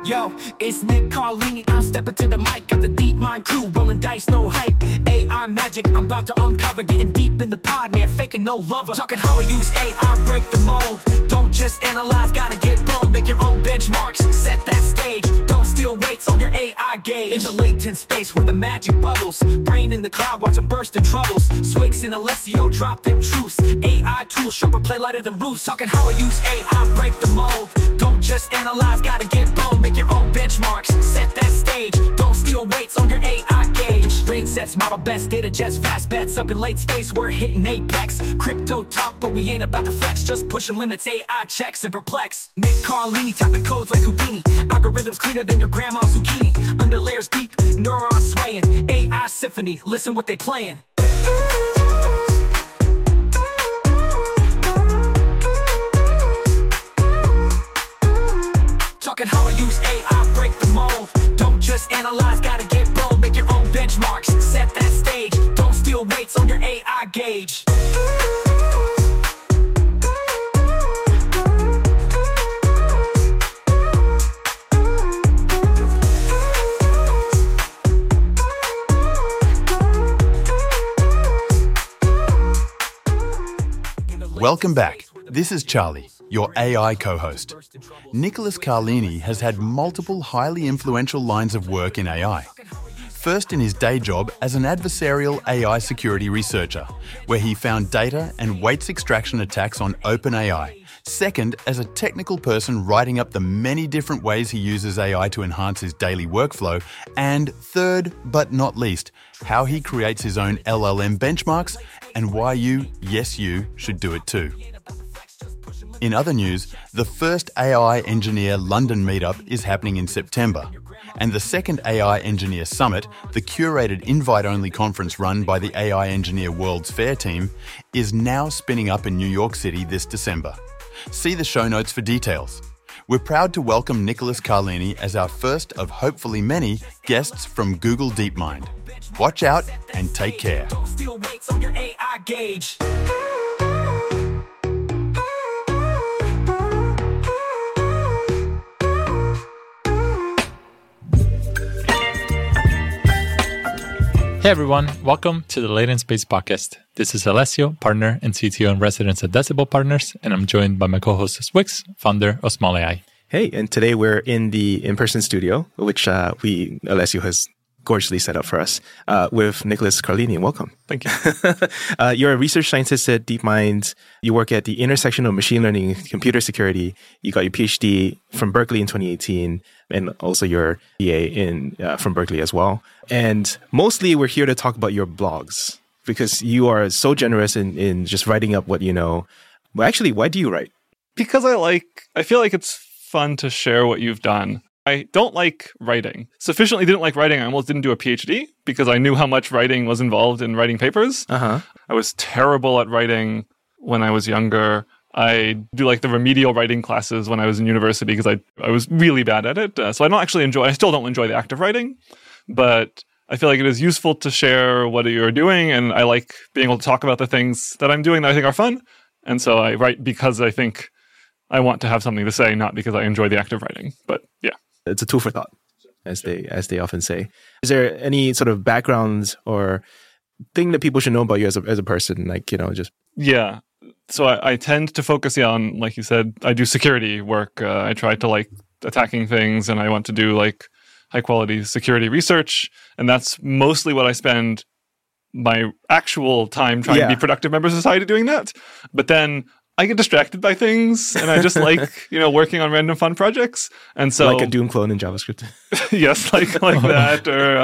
Yo, it's Nick Carlini, I'm stepping to the mic. Got the DeepMind crew, rolling dice, no hype. AI magic, I'm about to uncover. Getting deep in the pod, man, faking no lover. Talking how I use AI, break the mold. Don't just analyze, gotta get bold. Make your own benchmarks, set that stage. Don't steal weights on your AI gauge. In the latent space where the magic bubbles. Brain in the cloud, watch them burst in troubles. Swigs in Alessio, drop them truths. AI tools, sharper play lighter than Bruce. Talking how I use AI, break the mold. Don't just analyze, gotta get bold. Make your own benchmarks, set that stage. Don't steal weights on your AI gauge. Straight sets, model best, data jets, fast bets. Up in late space, we're hitting apex. Crypto talk, but we ain't about to flex. Just pushing limits, AI checks and perplex. Nick Carlini, typing codes like Houdini. Algorithms cleaner than your grandma's zucchini. Under layers deep, neurons swaying. AI symphony, listen what they playing. Talking how I use AI, break the mold. Don't just analyze, gotta get bold. Make your own benchmarks, set that stage. Don't steal weights on your AI gauge. Welcome back. This is Charlie, your AI co-host. Nicholas Carlini has had multiple highly influential lines of work in AI. First in his day job as an adversarial AI security researcher, where he found data and weights extraction attacks on OpenAI. Second, as a technical person writing up the many different ways he uses AI to enhance his daily workflow. And third, but not least, how he creates his own LLM benchmarks and why you, yes you, should do it too. In other news, the first AI Engineer London meetup is happening in September, and the second AI Engineer Summit, the curated invite-only conference run by the AI Engineer World's Fair team, is now spinning up in New York City this December. See the show notes for details. We're proud to welcome Nicholas Carlini as our first of hopefully many guests from Google DeepMind. Watch out and take care. Don't steal weights on your AI gauge. Hey everyone, welcome to the Latent Space Podcast. This is Alessio, partner and CTO in residence at Decibel Partners, and I'm joined by my co-host Wix, founder of Small AI. Hey, and today we're in the in-person studio, which Alessio has gorgeously set up for us, with Nicholas Carlini. Welcome. Thank you. You're a research scientist at DeepMind. You work at the intersection of machine learning and computer security. You got your PhD from Berkeley in 2018, and also your BA from Berkeley as well. And mostly we're here to talk about your blogs, because you are so generous in just writing up what you know. Well, actually, why do you write? Because I feel like it's fun to share what you've done. I don't like writing. Sufficiently didn't like writing, I almost didn't do a PhD because I knew how much writing was involved in writing papers. I was terrible at writing when I was younger. I do like the remedial writing classes when I was in university because I was really bad at it. So I still don't enjoy the act of writing, but I feel like it is useful to share what you're doing, and I like being able to talk about the things that I'm doing that I think are fun. And so I write because I think I want to have something to say, not because I enjoy the act of writing. But yeah. It's a tool for thought, as they often say. Is there any sort of background or thing that people should know about you as a person? Yeah. So I tend to focus on, like you said, I do security work. I try to like attacking things, and I want to do like high quality security research. And that's mostly what I spend my actual time trying to be productive member of society doing that. But then I get distracted by things, and I just like, working on random fun projects. And so, like a Doom clone in JavaScript. Yes, like that. Or,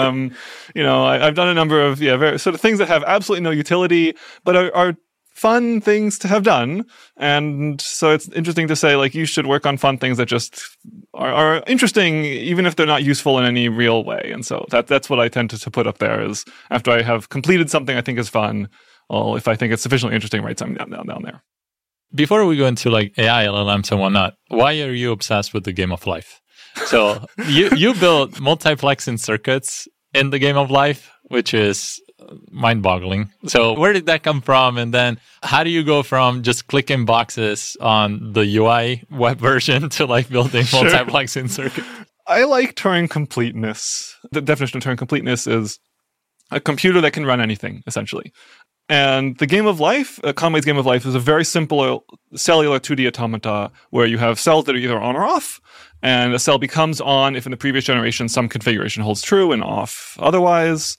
I've done a number of, very sort of things that have absolutely no utility, but are fun things to have done. And so it's interesting to say, like, you should work on fun things that just are interesting, even if they're not useful in any real way. And so that's what I tend to put up there is after I have completed something I think is fun, if I think it's sufficiently interesting, write something down there. Before we go into like AI, LLMs and whatnot, why are you obsessed with the game of life? So you build multiplexing circuits in the game of life, which is mind-boggling. So where did that come from? And then how do you go from just clicking boxes on the UI web version to like building multiplexing circuits? I like Turing completeness. The definition of Turing completeness is a computer that can run anything, essentially. And the game of life, Conway's game of life, is a very simple cellular 2D automata where you have cells that are either on or off, and a cell becomes on if in the previous generation some configuration holds true and off otherwise.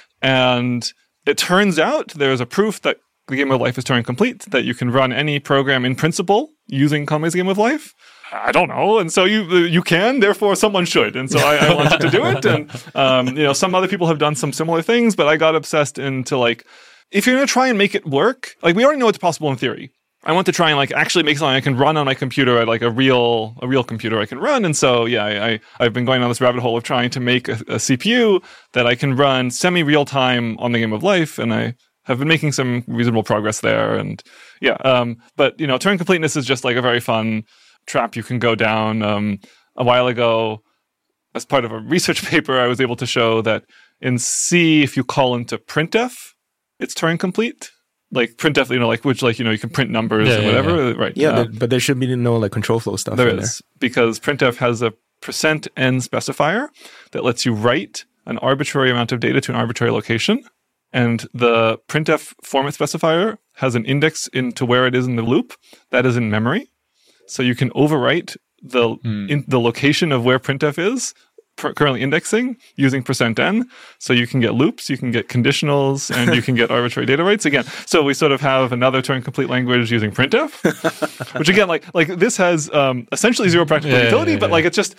And it turns out there's a proof that the game of life is Turing complete, that you can run any program in principle using Conway's game of life. I don't know. And so you can, therefore someone should. And so I wanted to do it. And, some other people have done some similar things, but I got obsessed into like, if you're going to try and make it work, like we already know it's possible in theory. I want to try and like actually make something I can run on my computer, like a real computer I can run. And so, I've been going on this rabbit hole of trying to make a CPU that I can run semi-real time on the game of life. And I have been making some reasonable progress there. And but Turing completeness is just like a very fun trap you can go down. A while ago, as part of a research paper, I was able to show that in C, if you call into printf, it's Turing complete. Like printf, you can print numbers or whatever, right? Yeah, but there should be no like control flow stuff. There is, because printf has a %n specifier that lets you write an arbitrary amount of data to an arbitrary location, and the printf format specifier has an index into where it is in the loop that is in memory, so you can overwrite the location of where printf is currently indexing using %n. So you can get loops, you can get conditionals, and you can get arbitrary data writes again. So we sort of have another Turing complete language using printf, which again, like this has essentially zero practical utility, but like it's just,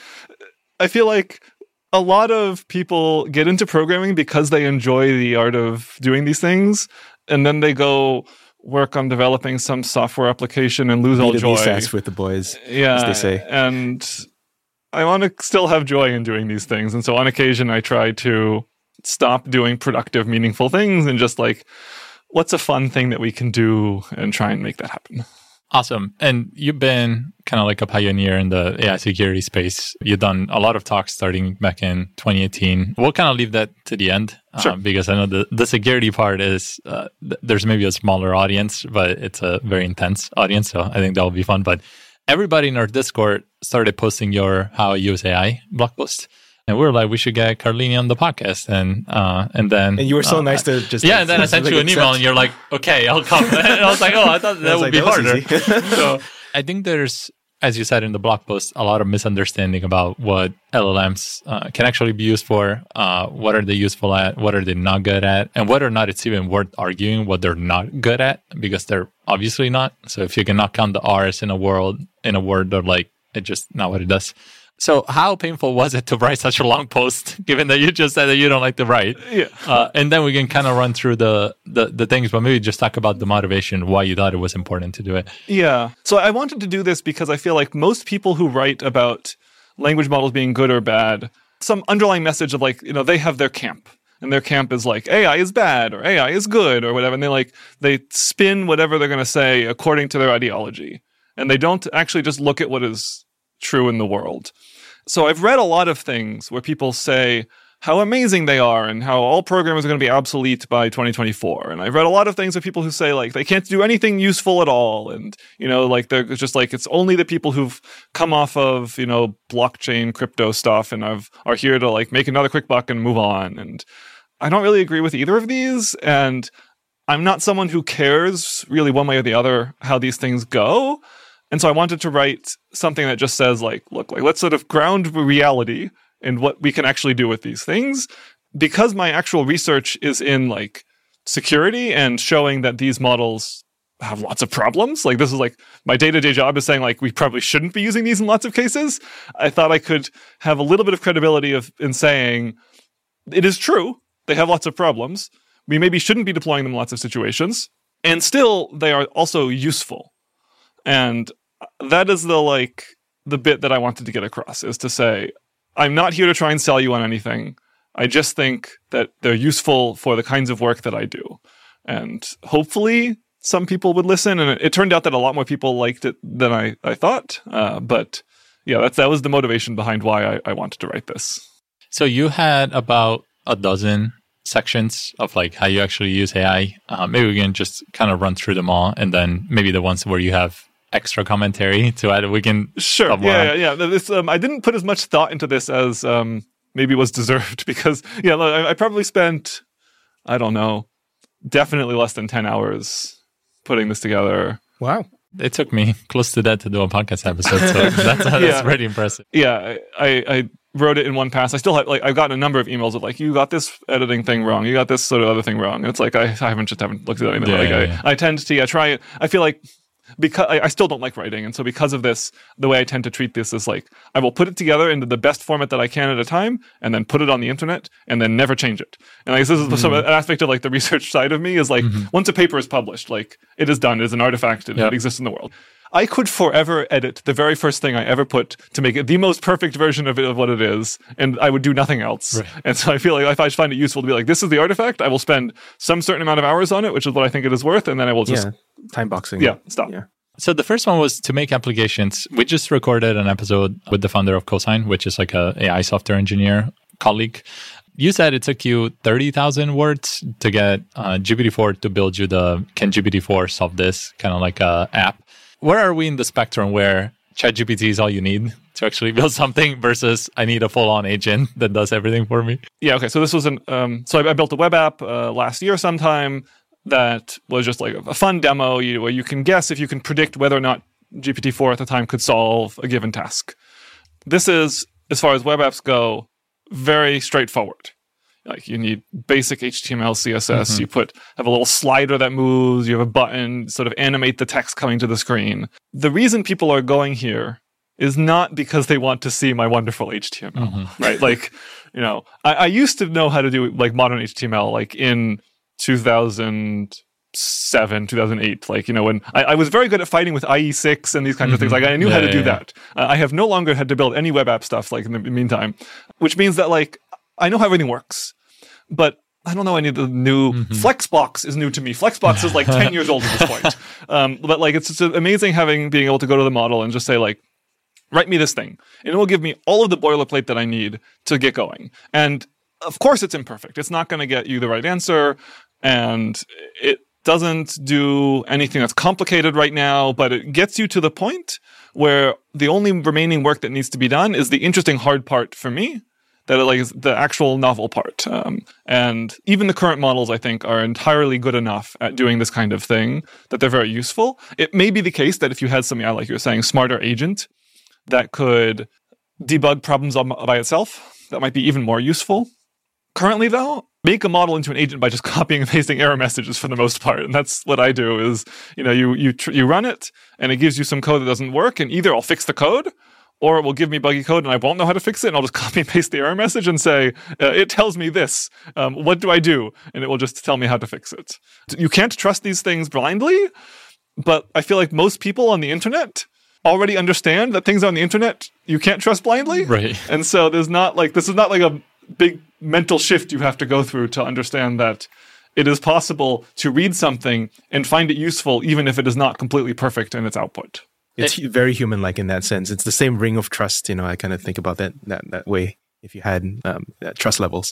I feel like a lot of people get into programming because they enjoy the art of doing these things, and then they go work on developing some software application and lose all joy. B2B with the boys, as they say. And I want to still have joy in doing these things. And so on occasion, I try to stop doing productive, meaningful things and just like, what's a fun thing that we can do and try and make that happen. Awesome. And you've been kind of like a pioneer in the AI security space. You've done a lot of talks starting back in 2018. We'll kind of leave that to the end because I know the security part is, there's maybe a smaller audience, but it's a very intense audience. So I think that will be fun. But everybody in our Discord started posting your How I Use AI blog post. And we were like, we should get Carlini on the podcast. And then... And you were so nice to just... Yeah, and then I sent you an email and you're like, okay, I'll come. And I was like, I thought that would be harder. So I think there's, as you said in the blog post, a lot of misunderstanding about what LLMs can actually be used for, what are they useful at, what are they not good at, and whether or not it's even worth arguing what they're not good at, because they're obviously not. So if you cannot count the R's in a word, or like, it's just not what it does. So how painful was it to write such a long post, given that you just said that you don't like to write? Yeah. And then we can kind of run through the things, but maybe just talk about the motivation, why you thought it was important to do it. Yeah. So I wanted to do this because I feel like most people who write about language models being good or bad, some underlying message of like, they have their camp. And their camp is like, AI is bad or AI is good or whatever. And they spin whatever they're going to say according to their ideology. And they don't actually just look at what is true in the world. So I've read a lot of things where people say how amazing they are and how all programmers are going to be obsolete by 2024. And I've read a lot of things of people who say like they can't do anything useful at all. And, like they're just like, it's only the people who've come off of, blockchain crypto stuff and are here to like make another quick buck and move on. And I don't really agree with either of these. And I'm not someone who cares really one way or the other how these things go. And so I wanted to write something that just says like, look, like let's sort of ground reality in what we can actually do with these things. Because my actual research is in like security and showing that these models have lots of problems. Like this is like my day-to-day job is saying like we probably shouldn't be using these in lots of cases. I thought I could have a little bit of credibility in saying it is true. They have lots of problems. We maybe shouldn't be deploying them in lots of situations. And still they are also useful. And that is the bit that I wanted to get across, is to say, I'm not here to try and sell you on anything. I just think that they're useful for the kinds of work that I do. And hopefully some people would listen. And it turned out that a lot more people liked it than I thought. But yeah, that was the motivation behind why I wanted to write this. So you had about a dozen sections of like how you actually use AI. Maybe we can just kind of run through them all. And then maybe the ones where you have extra commentary to add, we can Sure. talk more on. Yeah. This, I didn't put as much thought into this as maybe was deserved because, I probably spent, I don't know, definitely less than 10 hours putting this together. Wow. It took me close to that to do a podcast episode, so that's pretty impressive. Yeah, I wrote it in one pass. I still have, I've gotten a number of emails of you got this editing thing wrong, you got this sort of other thing wrong. And it's I haven't looked at anything. I tend to try it. I feel like because I still don't like writing, and so because of this, the way I tend to treat this is I will put it together into the best format that I can at a time, and then put it on the internet, and then never change it. And this is an aspect of the research side of me is once a paper is published, it is done, it is an artifact, it exists in the world. I could forever edit the very first thing I ever put to make it the most perfect version of what it is, and I would do nothing else. Right. And so I feel if I find it useful to be this is the artifact, I will spend some certain amount of hours on it, which is what I think it is worth, and then I will just... time boxing. Stop. Yeah. So the first one was to make applications. We just recorded an episode with the founder of Cosine, which is a AI software engineer colleague. You said it took you 30,000 words to get GPT-4 to build you can GPT-4 solve this kind of a app. Where are we in the spectrum where ChatGPT is all you need to actually build something versus I need a full-on agent that does everything for me? Yeah, okay. So this was I built a web app last year sometime that was just a fun demo where you can guess if you can predict whether or not GPT-4 at the time could solve a given task. This is, as far as web apps go, very straightforward. You need basic HTML, CSS. You have a little slider that moves. You have a button, sort of animate the text coming to the screen. The reason people are going here is not because they want to see my wonderful HTML, right? I used to know how to do modern HTML, in 2007, 2008. When I was very good at fighting with IE6 and these kinds of things. I knew how to do that. I have no longer had to build any web app stuff in the meantime, which means that I know how everything works. But I don't know any of the new... Flexbox is new to me. Flexbox is 10 years old at this point. But it's just amazing being able to go to the model and just say write me this thing. And it will give me all of the boilerplate that I need to get going. And of course it's imperfect. It's not going to get you the right answer. And it doesn't do anything that's complicated right now, but it gets you to the point where the only remaining work that needs to be done is the interesting hard part for me. That is the actual novel part. And even the current models, I think, are entirely good enough at doing this kind of thing that they're very useful. It may be the case that if you had something, like you were saying, smarter agent that could debug problems by itself, that might be even more useful. Currently, though, make a model into an agent by just copying and pasting error messages for the most part. And that's what I do is, you run it and it gives you some code that doesn't work, and either I'll fix the code or it will give me buggy code and I won't know how to fix it, and I'll just copy and paste the error message and say, it tells me this. What do I do? And it will just tell me how to fix it. You can't trust these things blindly, but I feel like most people on the internet already understand that things on the internet you can't trust blindly. Right. And so this is not a big mental shift you have to go through to understand that it is possible to read something and find it useful even if it is not completely perfect in its output. It's very human-like in that sense. It's the same ring of trust. I kind of think about that way. If you had trust levels,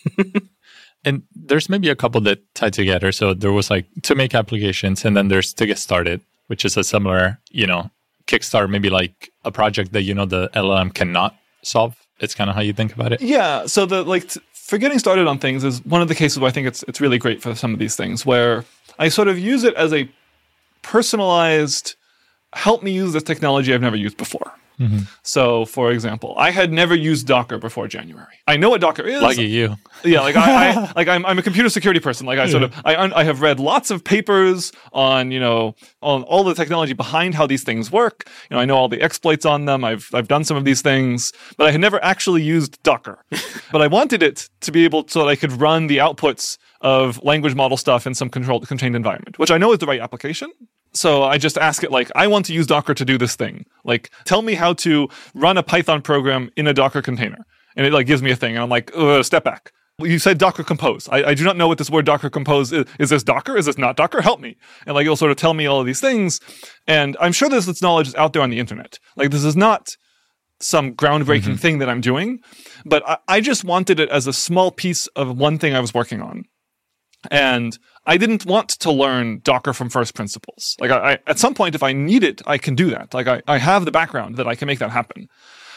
and there's maybe a couple that tie together. So there was to make applications, and then there's to get started, which is a similar, Kickstart, maybe a project that the LLM cannot solve. It's kind of how you think about it. Yeah. So for getting started on things is one of the cases where I think it's really great for some of these things, where I sort of use it as a personalized, help me use this technology I've never used before. So, for example, I had never used Docker before January. I know what Docker is. Lucky you. Yeah, I'm a computer security person. I have read lots of papers on all the technology behind how these things work. I know all the exploits on them. I've done some of these things, but I had never actually used Docker. But I wanted it to be able so that I could run the outputs of language model stuff in some contained environment, which I know is the right application. So I just ask it I want to use Docker to do this thing. Tell me how to run a Python program in a Docker container. And it gives me a thing. And I'm step back. You said Docker Compose. I do not know what this word Docker Compose is. Is this Docker? Is this not Docker? Help me. And it'll sort of tell me all of these things. And I'm sure this knowledge is out there on the internet. This is not some groundbreaking thing that I'm doing. But I just wanted it as a small piece of one thing I was working on. And I didn't want to learn Docker from first principles. Like I at some point, if I need it, I can do that. Like I have the background that I can make that happen.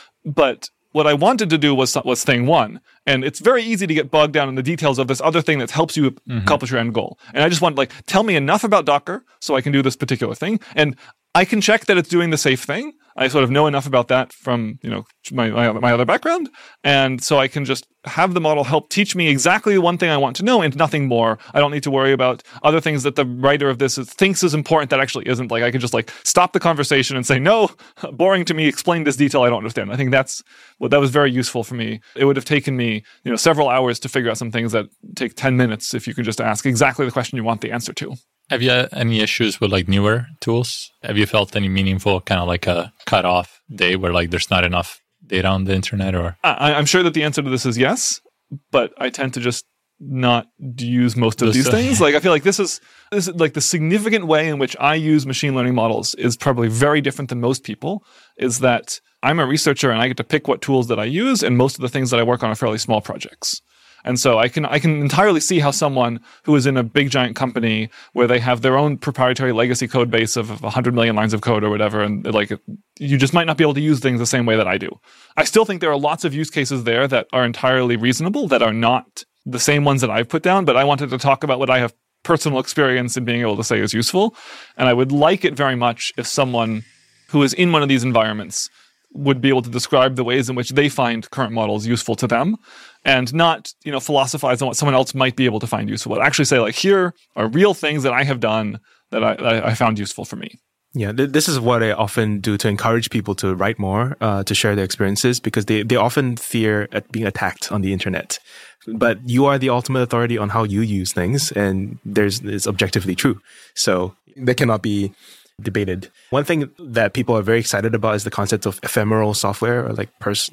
But what I wanted to do was thing one. And it's very easy to get bogged down in the details of this other thing that helps you accomplish your end goal. And I just want tell me enough about Docker so I can do this particular thing. And I can check that it's doing the safe thing. I sort of know enough about that from, my other background. And so I can just have the model help teach me exactly the one thing I want to know and nothing more. I don't need to worry about other things that the writer of this thinks is important that actually isn't. Like I can just stop the conversation and say, no, boring to me, explain this detail I don't understand. I think that was very useful for me. It would have taken me, several hours to figure out some things that take 10 minutes if you can just ask exactly the question you want the answer to. Have you had any issues with newer tools? Have you felt any meaningful kind of a cutoff day where there's not enough data on the internet? Or I'm sure that the answer to this is yes, but I tend to just not use most of these things. I feel like this is the significant way in which I use machine learning models is probably very different than most people. Is that I'm a researcher and I get to pick what tools that I use, and most of the things that I work on are fairly small projects. And so I can entirely see how someone who is in a big giant company where they have their own proprietary legacy code base of 100 million lines of code or whatever, and you just might not be able to use things the same way that I do. I still think there are lots of use cases there that are entirely reasonable, that are not the same ones that I've put down, but I wanted to talk about what I have personal experience in being able to say is useful. And I would like it very much if someone who is in one of these environments would be able to describe the ways in which they find current models useful to them, and not, philosophize on what someone else might be able to find useful. But actually say, here are real things that I have done that I found useful for me. Yeah, this is what I often do to encourage people to write more, to share their experiences, because they often fear at being attacked on the internet. But you are the ultimate authority on how you use things, and it's objectively true. So they cannot be debated. One thing that people are very excited about is the concept of ephemeral software, or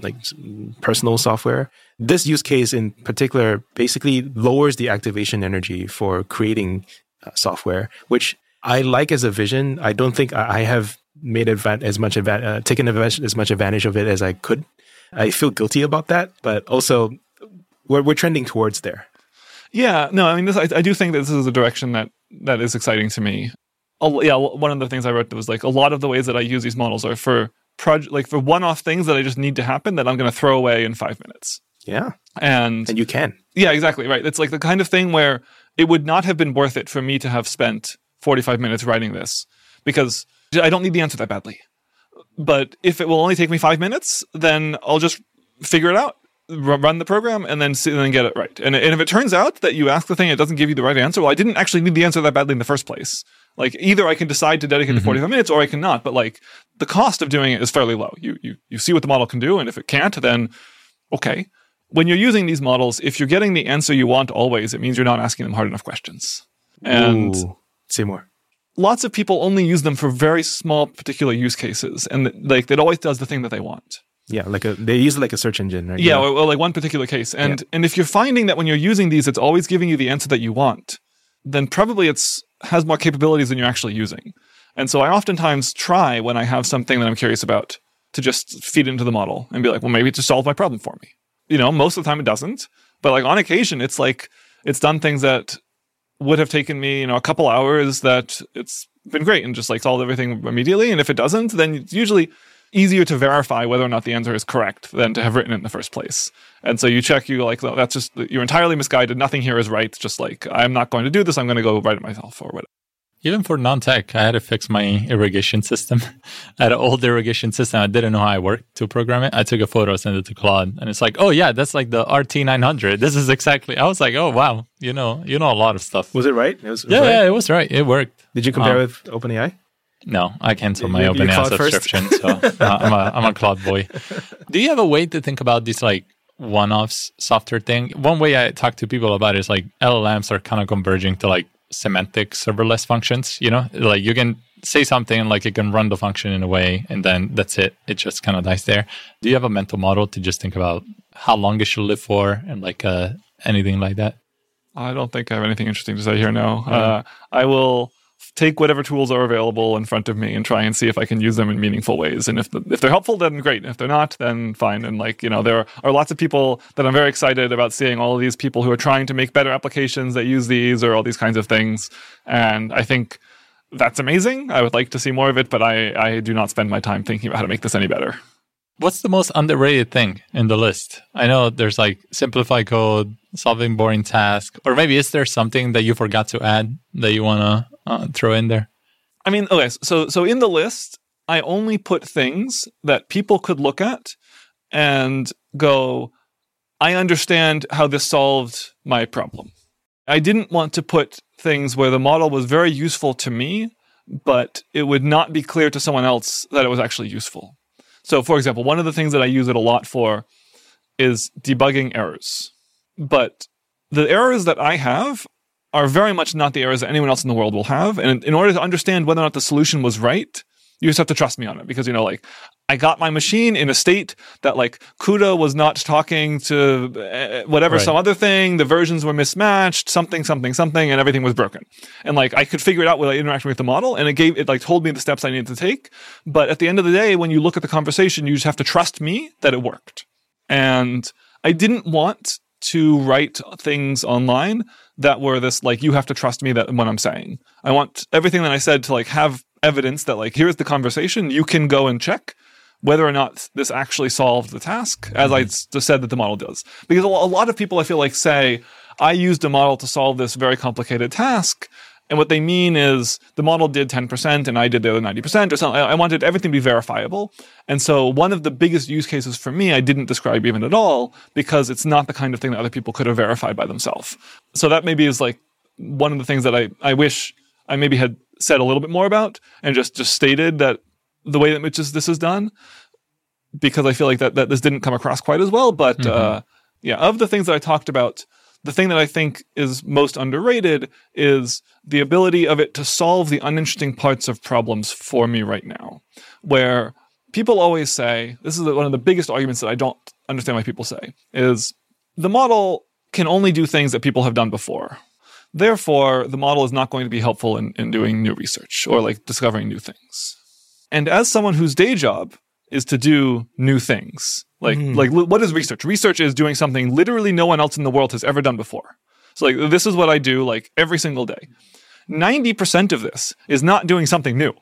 personal software. This use case in particular basically lowers the activation energy for creating software, which I like as a vision. I don't think I have made taken as much advantage of it as I could. I feel guilty about that, but also we're trending towards there. Yeah, no, I mean, I do think that this is a direction that is exciting to me. One of the things I wrote was a lot of the ways that I use these models are for for one-off things that I just need to happen that I'm going to throw away in 5 minutes. Yeah, and you can. Yeah, exactly right. It's the kind of thing where it would not have been worth it for me to have spent 45 minutes writing this, because I don't need the answer that badly. But if it will only take me 5 minutes, then I'll just figure it out, run the program, and then get it right. And if it turns out that you ask the thing, it doesn't give you the right answer, well, I didn't actually need the answer that badly in the first place. Either I can decide to dedicate the 45 minutes or I cannot, but the cost of doing it is fairly low. You see what the model can do, and if it can't, then okay. When you're using these models, if you're getting the answer you want always, it means you're not asking them hard enough questions. And say more. Lots of people only use them for very small particular use cases, and it always does the thing that they want. Yeah, they use it like a search engine, right? Yeah, or one particular case. And if you're finding that when you're using these, it's always giving you the answer that you want, then probably has more capabilities than you're actually using. And so I oftentimes try, when I have something that I'm curious about, to just feed into the model and be well, maybe it just solved my problem for me. Most of the time it doesn't, but on occasion it's it's done things that would have taken me, a couple hours, that it's been great and just solved everything immediately. And if it doesn't, then it's usually easier to verify whether or not the answer is correct than to have written it in the first place. And so you check, well, that's just, you're entirely misguided. Nothing here is right. Just I'm not going to do this. I'm going to go write it myself or whatever. Even for non-tech, I had to fix my irrigation system. I had an old irrigation system. I didn't know how it worked to program it. I took a photo, sent it to Claude, and it's oh yeah, that's the RT900. This is exactly. I was oh wow, you know a lot of stuff. Was it right? It was right? Yeah, it was right. It worked. Did you compare with OpenAI? No, I canceled my OpenAI subscription, so I'm a Claude boy. Do you have a way to think about these one-offs software thing? One way I talk to people about it is LLMs are kind of converging to semantic serverless functions. You can say something and it can run the function in a way, and then that's it. It just kind of dies there. Do you have a mental model to just think about how long it should live for and anything like that? I don't think I have anything interesting to say here. No, I will take whatever tools are available in front of me and try and see if I can use them in meaningful ways. And if they're helpful, then great. And if they're not, then fine. And there are lots of people that I'm very excited about seeing, all of these people who are trying to make better applications that use these or all these kinds of things. And I think that's amazing. I would like to see more of it, but I do not spend my time thinking about how to make this any better. What's the most underrated thing in the list? I know there's like simplify code, solving boring tasks, or maybe is there something that you forgot to add that you want to throw in there? I mean, okay, so in the list, I only put things that people could look at and go, I understand how this solved my problem. I didn't want to put things where the model was very useful to me, but it would not be clear to someone else that it was actually useful. So, for example, one of the things that I use it a lot for is debugging errors. But the errors that I have are very much not the errors that anyone else in the world will have. And in order to understand whether or not the solution was right, you just have to trust me on it. Because, I got my machine in a state that, CUDA was not talking to whatever, some other thing. The versions were mismatched, something, and everything was broken. And, I could figure it out without interacting with the model. And it told me the steps I needed to take. But at the end of the day, when you look at the conversation, you just have to trust me that it worked. And I didn't want to write things online that were this, you have to trust me that what I'm saying. I want everything that I said to, have evidence that, here's the conversation. You can go and check whether or not this actually solved the task, as I just said that the model does. Because a lot of people, I feel say, I used a model to solve this very complicated task, and what they mean is the model did 10% and I did the other 90% or something. I wanted everything to be verifiable. And so one of the biggest use cases for me, I didn't describe even at all, because it's not the kind of thing that other people could have verified by themselves. So that maybe is one of the things that I wish I maybe had said a little bit more about and just stated that the way that this is done, because I feel that this didn't come across quite as well. But of the things that I talked about, the thing that I think is most underrated is the ability of it to solve the uninteresting parts of problems for me right now. Where people always say, this is one of the biggest arguments that I don't understand why people say, is the model can only do things that people have done before. Therefore, the model is not going to be helpful in doing new research or discovering new things. And as someone whose day job is to do new things, what is research? Research is doing something literally no one else in the world has ever done before. So this is what I do every single day. 90% of this is not doing something new.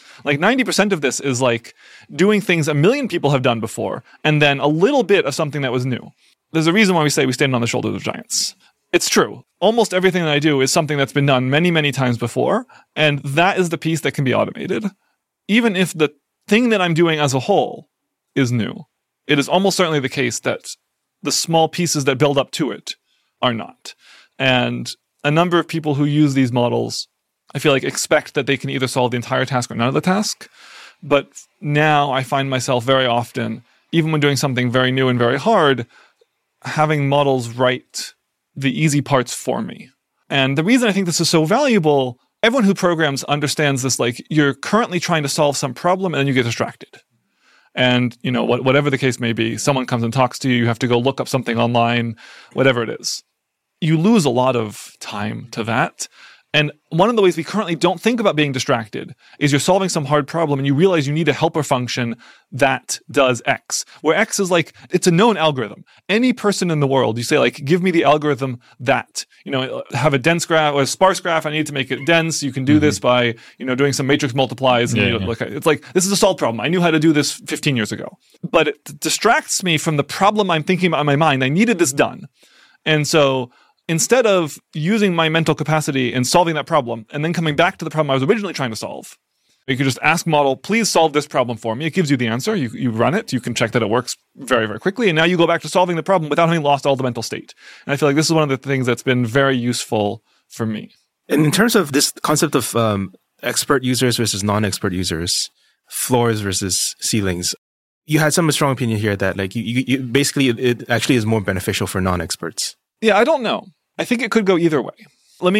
90% of this is doing things a million people have done before, and then a little bit of something that was new. There's a reason why we say we stand on the shoulders of giants. It's true. Almost everything that I do is something that's been done many, many times before, and that is the piece that can be automated. Even if the thing that I'm doing as a whole is new, it is almost certainly the case that the small pieces that build up to it are not. And a number of people who use these models, I feel expect that they can either solve the entire task or none of the task. But now I find myself very often, even when doing something very new and very hard, having models write the easy parts for me. And the reason I think this is so valuable, everyone who programs understands this, you're currently trying to solve some problem and then you get distracted. And, whatever the case may be, someone comes and talks to you, you have to go look up something online, whatever it is. You lose a lot of time to that. And one of the ways we currently don't think about being distracted is you're solving some hard problem and you realize you need a helper function that does X, where X is it's a known algorithm. Any person in the world, you say give me the algorithm that, have a dense graph or a sparse graph. I need to make it dense. You can do this by, doing some matrix multiplies. And it's this is a solved problem. I knew how to do this 15 years ago, but it distracts me from the problem I'm thinking about in my mind. I needed this done. And so instead of using my mental capacity and solving that problem and then coming back to the problem I was originally trying to solve, you could just ask model, please solve this problem for me. It gives you the answer. You run it. You can check that it works very, very quickly. And now you go back to solving the problem without having lost all the mental state. And I feel this is one of the things that's been very useful for me. And in terms of this concept of expert users versus non-expert users, floors versus ceilings, you had some strong opinion here that you basically it actually is more beneficial for non-experts. Yeah, I don't know. I think it could go either way. Let me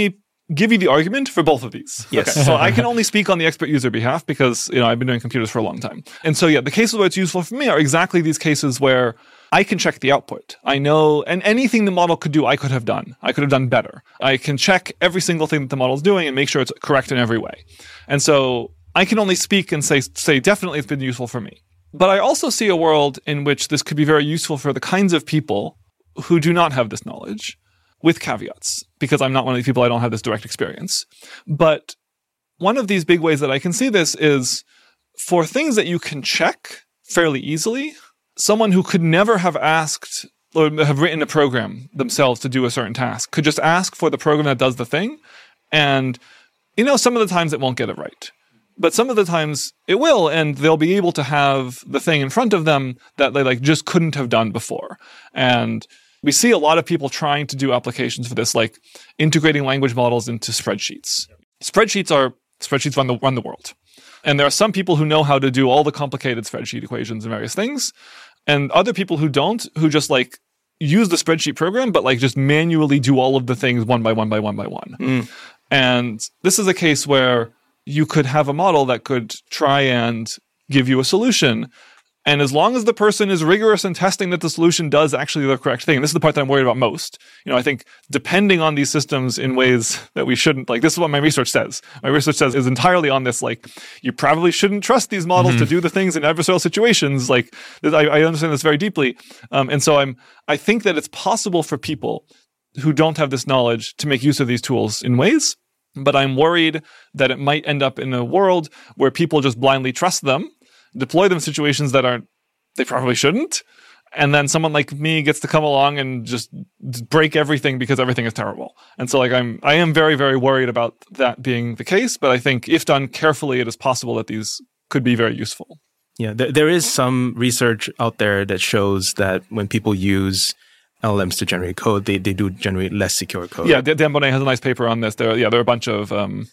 give you the argument for both of these. Yes. Okay, so I can only speak on the expert user behalf because, I've been doing computers for a long time. And so, the cases where it's useful for me are exactly these cases where I can check the output. I know, and anything the model could do, I could have done. I could have done better. I can check every single thing that the model is doing and make sure it's correct in every way. And so I can only speak and say definitely it's been useful for me. But I also see a world in which this could be very useful for the kinds of people who do not have this knowledge, with caveats, because I'm not one of these people, I don't have this direct experience. But one of these big ways that I can see this is for things that you can check fairly easily, someone who could never have asked or have written a program themselves to do a certain task could just ask for the program that does the thing. And, some of the times it won't get it right. But some of the times it will, and they'll be able to have the thing in front of them that they just couldn't have done before. And we see a lot of people trying to do applications for this, like integrating language models into spreadsheets. Spreadsheets run the world. And there are some people who know how to do all the complicated spreadsheet equations and various things, and other people who don't, who just use the spreadsheet program, but just manually do all of the things one by one by one by one. And this is a case where you could have a model that could try and give you a solution. And as long as the person is rigorous in testing that the solution does actually the correct thing, this is the part that I'm worried about most. I think depending on these systems in ways that we shouldn't, this is what my research says. My research says is entirely on this, you probably shouldn't trust these models to do the things in adversarial situations. I understand this very deeply. And so I think that it's possible for people who don't have this knowledge to make use of these tools in ways, but I'm worried that it might end up in a world where people just blindly trust them, deploy them in situations that they probably shouldn't, and then someone like me gets to come along and just break everything because everything is terrible. And so I am very, very worried about that being the case, but I think if done carefully, it is possible that these could be very useful. Yeah, there is some research out there that shows that when people use LLMs to generate code, they do generate less secure code. Yeah, Dan Bonnet has a nice paper on this. There are a bunch of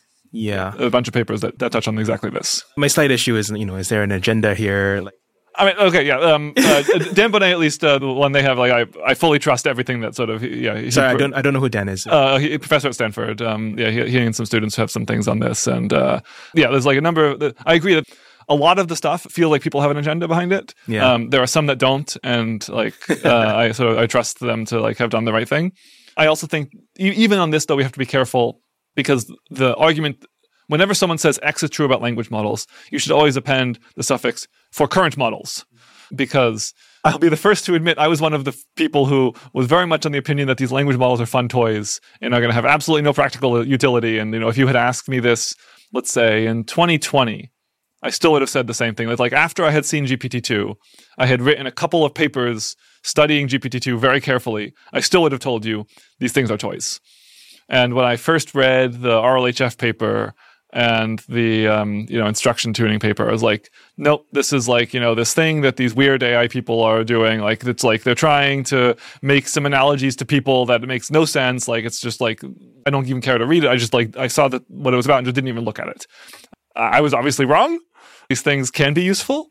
papers that touch on exactly this. My slight issue is, is there an agenda here? Dan Bonnet, at least the one they have, I fully trust everything that sort of. Sorry, I don't know who Dan is. Professor at Stanford. He and some students have some things on this, and there's a number of. I agree that a lot of the stuff feel like people have an agenda behind it. Yeah. There are some that don't, and I trust them to have done the right thing. I also think even on this though, we have to be careful because the argument, whenever someone says X is true about language models, you should always append the suffix for current models, because I'll be the first to admit I was one of the people who was very much on the opinion that these language models are fun toys and are going to have absolutely no practical utility. And if you had asked me this, let's say in 2020. I still would have said the same thing. After I had seen GPT-2, I had written a couple of papers studying GPT-2 very carefully. I still would have told you these things are toys. And when I first read the RLHF paper and the instruction tuning paper, I was like, nope, this is this thing that these weird AI people are doing. It's they're trying to make some analogies to people that it makes no sense. It's just I don't even care to read it. I just I saw what it was about and just didn't even look at it. I was obviously wrong. These things can be useful.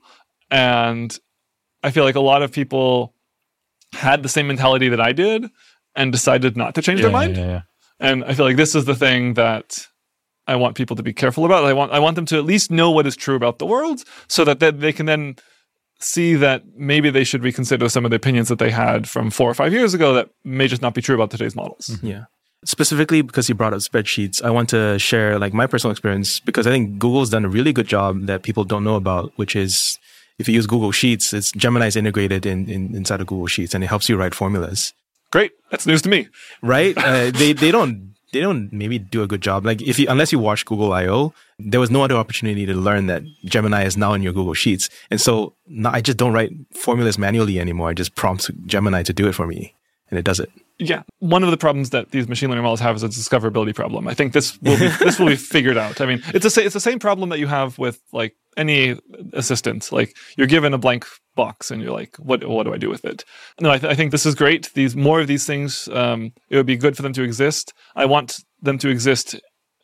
And I feel like a lot of people had the same mentality that I did and decided not to change their mind. Yeah. And I feel like this is the thing that I want people to be careful about. I want them to at least know what is true about the world so that they can then see that maybe they should reconsider some of the opinions that they had from 4 or 5 years ago that may just not be true about today's models. Mm-hmm. Yeah. Specifically because you brought up spreadsheets, I want to share my personal experience because I think Google's done a really good job that people don't know about, which is if you use Google Sheets, Gemini is integrated inside of Google Sheets and it helps you write formulas. Great. That's news to me. Right? They don't maybe do a good job. Unless you watch Google I/O, there was no other opportunity to learn that Gemini is now in your Google Sheets. And so now I just don't write formulas manually anymore. I just prompt Gemini to do it for me and it does it. Yeah, one of the problems that these machine learning models have is a discoverability problem. I think this will be figured out. I mean, it's the same problem that you have with any assistant. You're given a blank box and you're like, what do I do with it? No, I think this is great. More of these things, it would be good for them to exist. I want them to exist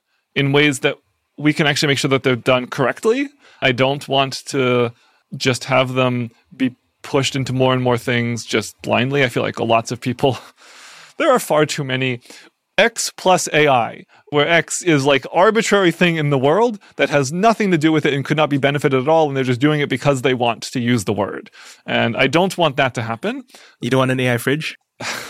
in ways that we can actually make sure that they're done correctly. I don't want to just have them be pushed into more and more things just blindly. I feel like lots of people. There are far too many X plus AI, where X is like arbitrary thing in the world that has nothing to do with it and could not be benefited at all, and they're just doing it because they want to use the word. And I don't want that to happen. You don't want an AI fridge?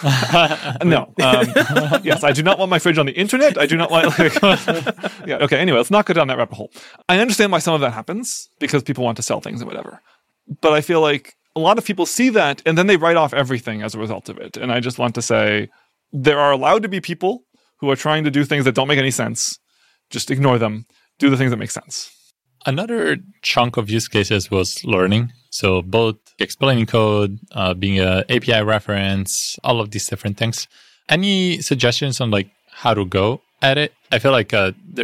No. Yes, I do not want my fridge on the internet. I do not want... yeah, okay, anyway, let's not go down that rabbit hole. I understand why some of that happens, because people want to sell things and whatever. But I feel like a lot of people see that, and then they write off everything as a result of it. And I just want to say... there are allowed to be people who are trying to do things that don't make any sense. Just ignore them. Do the things that make sense. Another chunk of use cases was learning. So both explaining code, being an API reference, all of these different things. Any suggestions on like how to go at it? I feel like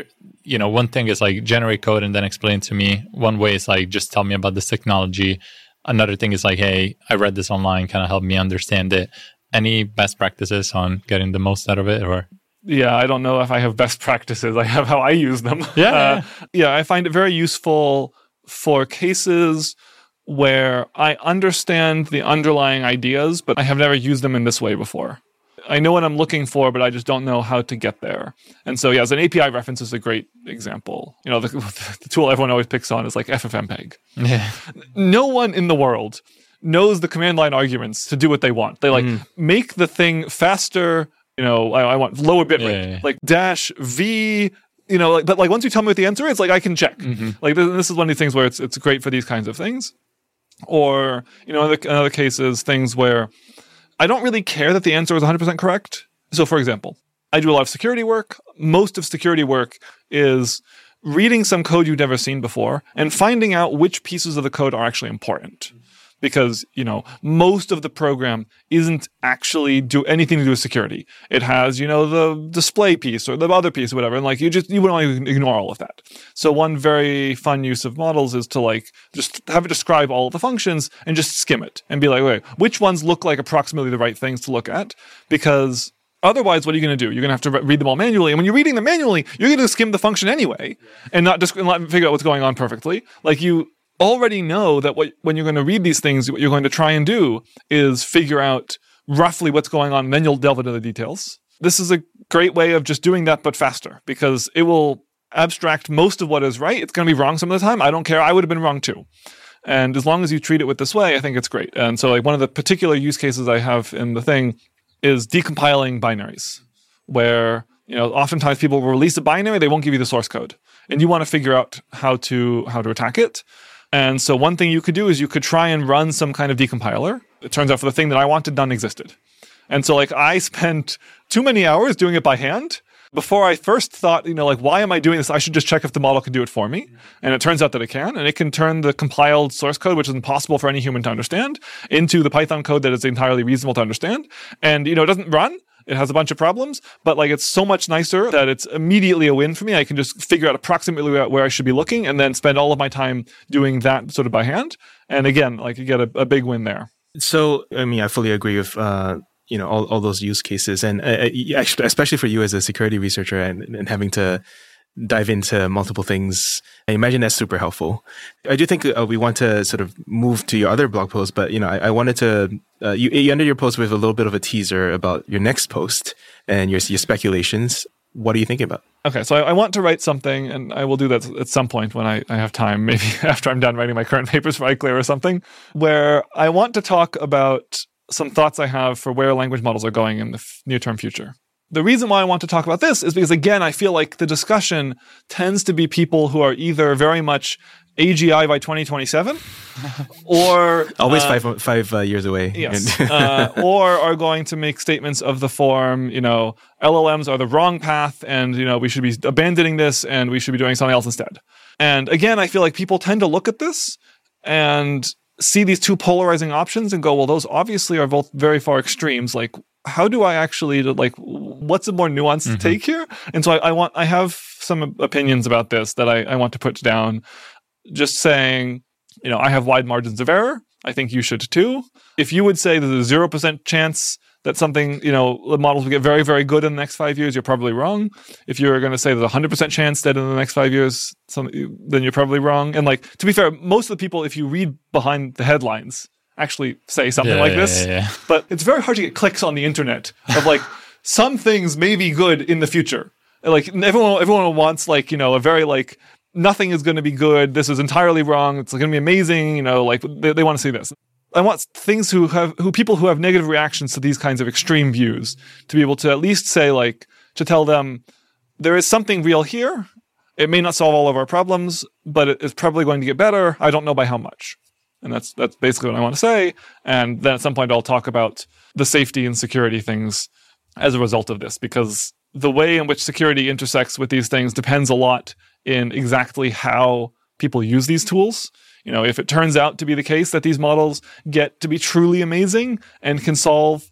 one thing is like generate code and then explain to me. One way is like just tell me about this technology. Another thing is like, hey, I read this online, kind of help me understand it. Any best practices on getting the most out of it, or? Yeah, I don't know if I have best practices. I have how I use them. Yeah. I find it very useful for cases where I understand the underlying ideas, but I have never used them in this way before. I know what I'm looking for, but I just don't know how to get there. And so, as an API reference is a great example. The tool everyone always picks on is like FFmpeg. Yeah. No one in the world knows the command line arguments to do what they want. They make the thing faster. I want lower bit rate, like -v. But like once you tell me what the answer is, like I can check. Like this is one of these things where it's great for these kinds of things. Or in other cases, things where I don't really care that the answer is 100% correct. So for example, I do a lot of security work. Most of security work is reading some code you've never seen before and finding out which pieces of the code are actually important. Because, most of the program isn't actually do anything to do with security. It has, the display piece or the other piece or whatever. And like, you would only ignore all of that. So one very fun use of models is to like, just have it describe all of the functions and just skim it and be like, wait, which ones look like approximately the right things to look at? Because otherwise, what are you going to do? You're going to have to read them all manually. And when you're reading them manually, you're going to skim the function anyway and not figure out what's going on perfectly. Like you already know that when you're going to read these things, what you're going to try and do is figure out roughly what's going on, and then you'll delve into the details. This is a great way of just doing that, but faster, because it will abstract most of what is right. It's going to be wrong some of the time. I don't care. I would have been wrong too. And as long as you treat it with this way, I think it's great. And so like one of the particular use cases I have in the thing is decompiling binaries, where oftentimes people will release a binary, they won't give you the source code, and you want to figure out how to attack it. And so one thing you could do is you could try and run some kind of decompiler. It turns out for the thing that I wanted, none existed. And so like I spent too many hours doing it by hand before I first thought, why am I doing this? I should just check if the model can do it for me. And it turns out that it can. And it can turn the compiled source code, which is impossible for any human to understand, into the Python code that is entirely reasonable to understand. And, it doesn't run. It has a bunch of problems, but like it's so much nicer that it's immediately a win for me. I can just figure out approximately where I should be looking and then spend all of my time doing that sort of by hand. And again, like you get a big win there. So, I fully agree with, all those use cases. And especially for you as a security researcher and having to dive into multiple things, I imagine that's super helpful. I do think we want to sort of move to your other blog post, but I wanted to you ended your post with a little bit of a teaser about your next post and your speculations. What are you thinking about? Okay, so I want to write something, and I will do that at some point when I have time, maybe after I'm done writing my current papers for iClear or something, where I want to talk about some thoughts I have for where language models are going in the near-term future. The reason why I want to talk about this is because, again, I feel like the discussion tends to be people who are either very much AGI by 2027 or... always 5 years away. Yes. Or are going to make statements of the form, LLMs are the wrong path and, we should be abandoning this and we should be doing something else instead. And again, I feel like people tend to look at this and see these two polarizing options and go, well, those obviously are both very far extremes. Like, how do I actually, what's a more nuanced take here? And so I have some opinions about this that I want to put down, just saying, I have wide margins of error. I think you should too. If you would say there's a 0% chance that something, the models will get very, very good in the next 5 years, you're probably wrong. If you're going to say there's a 100% chance that in the next 5 years, then you're probably wrong. And to be fair, most of the people, if you read behind the headlines, actually say something like this. Yeah. But it's very hard to get clicks on the internet of some things may be good in the future. Like everyone wants like, a very like, nothing is going to be good. This is entirely wrong. It's going to be amazing. Like they want to see this. I want people who have negative reactions to these kinds of extreme views to be able to at least say like, to tell them there is something real here. It may not solve all of our problems, but it is probably going to get better. I don't know by how much. And that's basically what I want to say. And then at some point I'll talk about the safety and security things as a result of this, because the way in which security intersects with these things depends a lot in exactly how people use these tools. If it turns out to be the case that these models get to be truly amazing and can solve,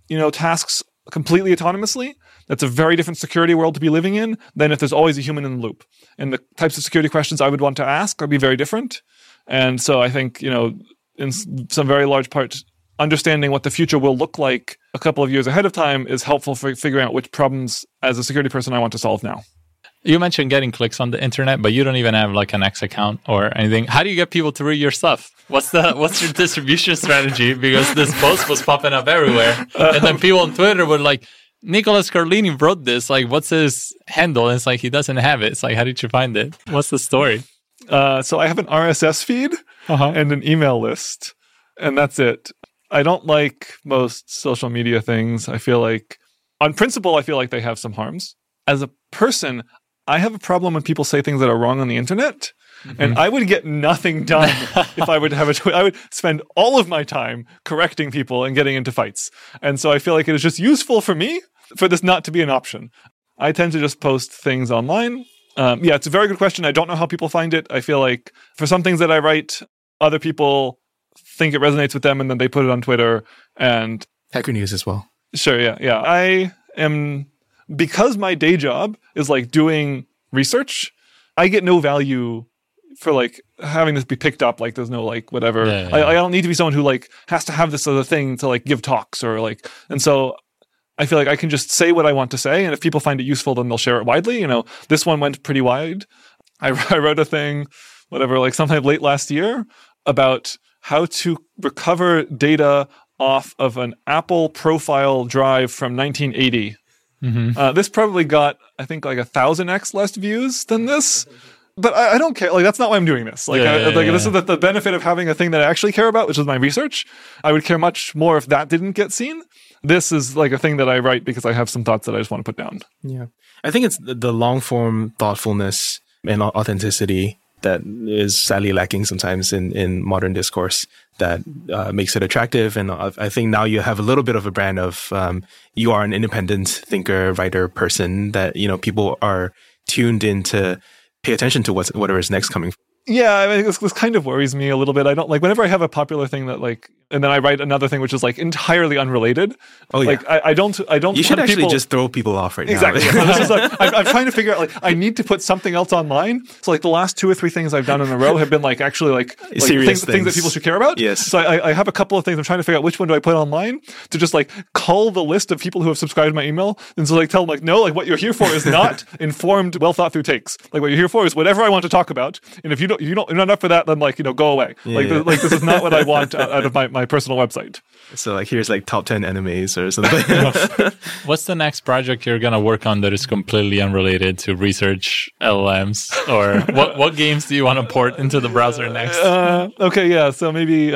tasks completely autonomously, that's a very different security world to be living in than if there's always a human in the loop. And the types of security questions I would want to ask would be very different. And so I think, in some very large part, understanding what the future will look like a couple of years ahead of time is helpful for figuring out which problems as a security person I want to solve now. You mentioned getting clicks on the internet, but you don't even have like an X account or anything. How do you get people to read your stuff? What's your distribution strategy? Because this post was popping up everywhere. And then people on Twitter were like, Nicholas Carlini wrote this. Like, what's his handle? And it's like, he doesn't have it. It's like, how did you find it? What's the story? So I have an RSS feed and an email list, and that's it. I don't like most social media things. I feel like, on principle, I feel like they have some harms. As a person, I have a problem when people say things that are wrong on the internet. Mm-hmm. And I would get nothing done if I would have I would spend all of my time correcting people and getting into fights. And so I feel like it is just useful for me for this not to be an option. I tend to just post things online. It's a very good question. I don't know how people find it. I feel like for some things that I write, other people think it resonates with them and then they put it on Twitter. And Hacker News as well. Sure, yeah. I am, because my day job is like doing research, I get no value for like having this be picked up. Like there's no like whatever. Yeah. I don't need to be someone who like has to have this other thing to like give talks or like, and so I feel like I can just say what I want to say. And if people find it useful, then they'll share it widely. This one went pretty wide. I wrote a thing, like sometime late last year about how to recover data off of an Apple profile drive from 1980. Mm-hmm. This probably got, I think, like 1,000x less views than this. But I don't care. Like, that's not why I'm doing this. Like, this is the benefit of having a thing that I actually care about, which is my research. I would care much more if that didn't get seen. This is like a thing that I write because I have some thoughts that I just want to put down. Yeah. I think it's the long form thoughtfulness and authenticity that is sadly lacking sometimes in modern discourse that makes it attractive. And I think now you have a little bit of a brand of you are an independent thinker, writer, person that, people are tuned in to pay attention to whatever is next coming. Yeah, I mean, this kind of worries me a little bit. I don't like whenever I have a popular thing that like, and then I write another thing which is like entirely unrelated. Oh yeah. Like I don't. You should actually just throw people off right exactly. now. Exactly. So this is like, I'm trying to figure out like I need to put something else online. So like the last 2 or 3 things I've done in a row have been like actually like serious things that people should care about. Yes. So I have a couple of things I'm trying to figure out which one do I put online to just like cull the list of people who have subscribed to my email and so like tell them like no, like what you're here for is not informed, well thought through takes. Like what you're here for is whatever I want to talk about, and if you're not up for that, then like go away. Yeah. This is not what I want out of my personal website. So like here's like top 10 animes or something. What's the next project you're gonna work on that is completely unrelated to research LLMs? Or what games do you want to port into the browser next? Okay, yeah. So maybe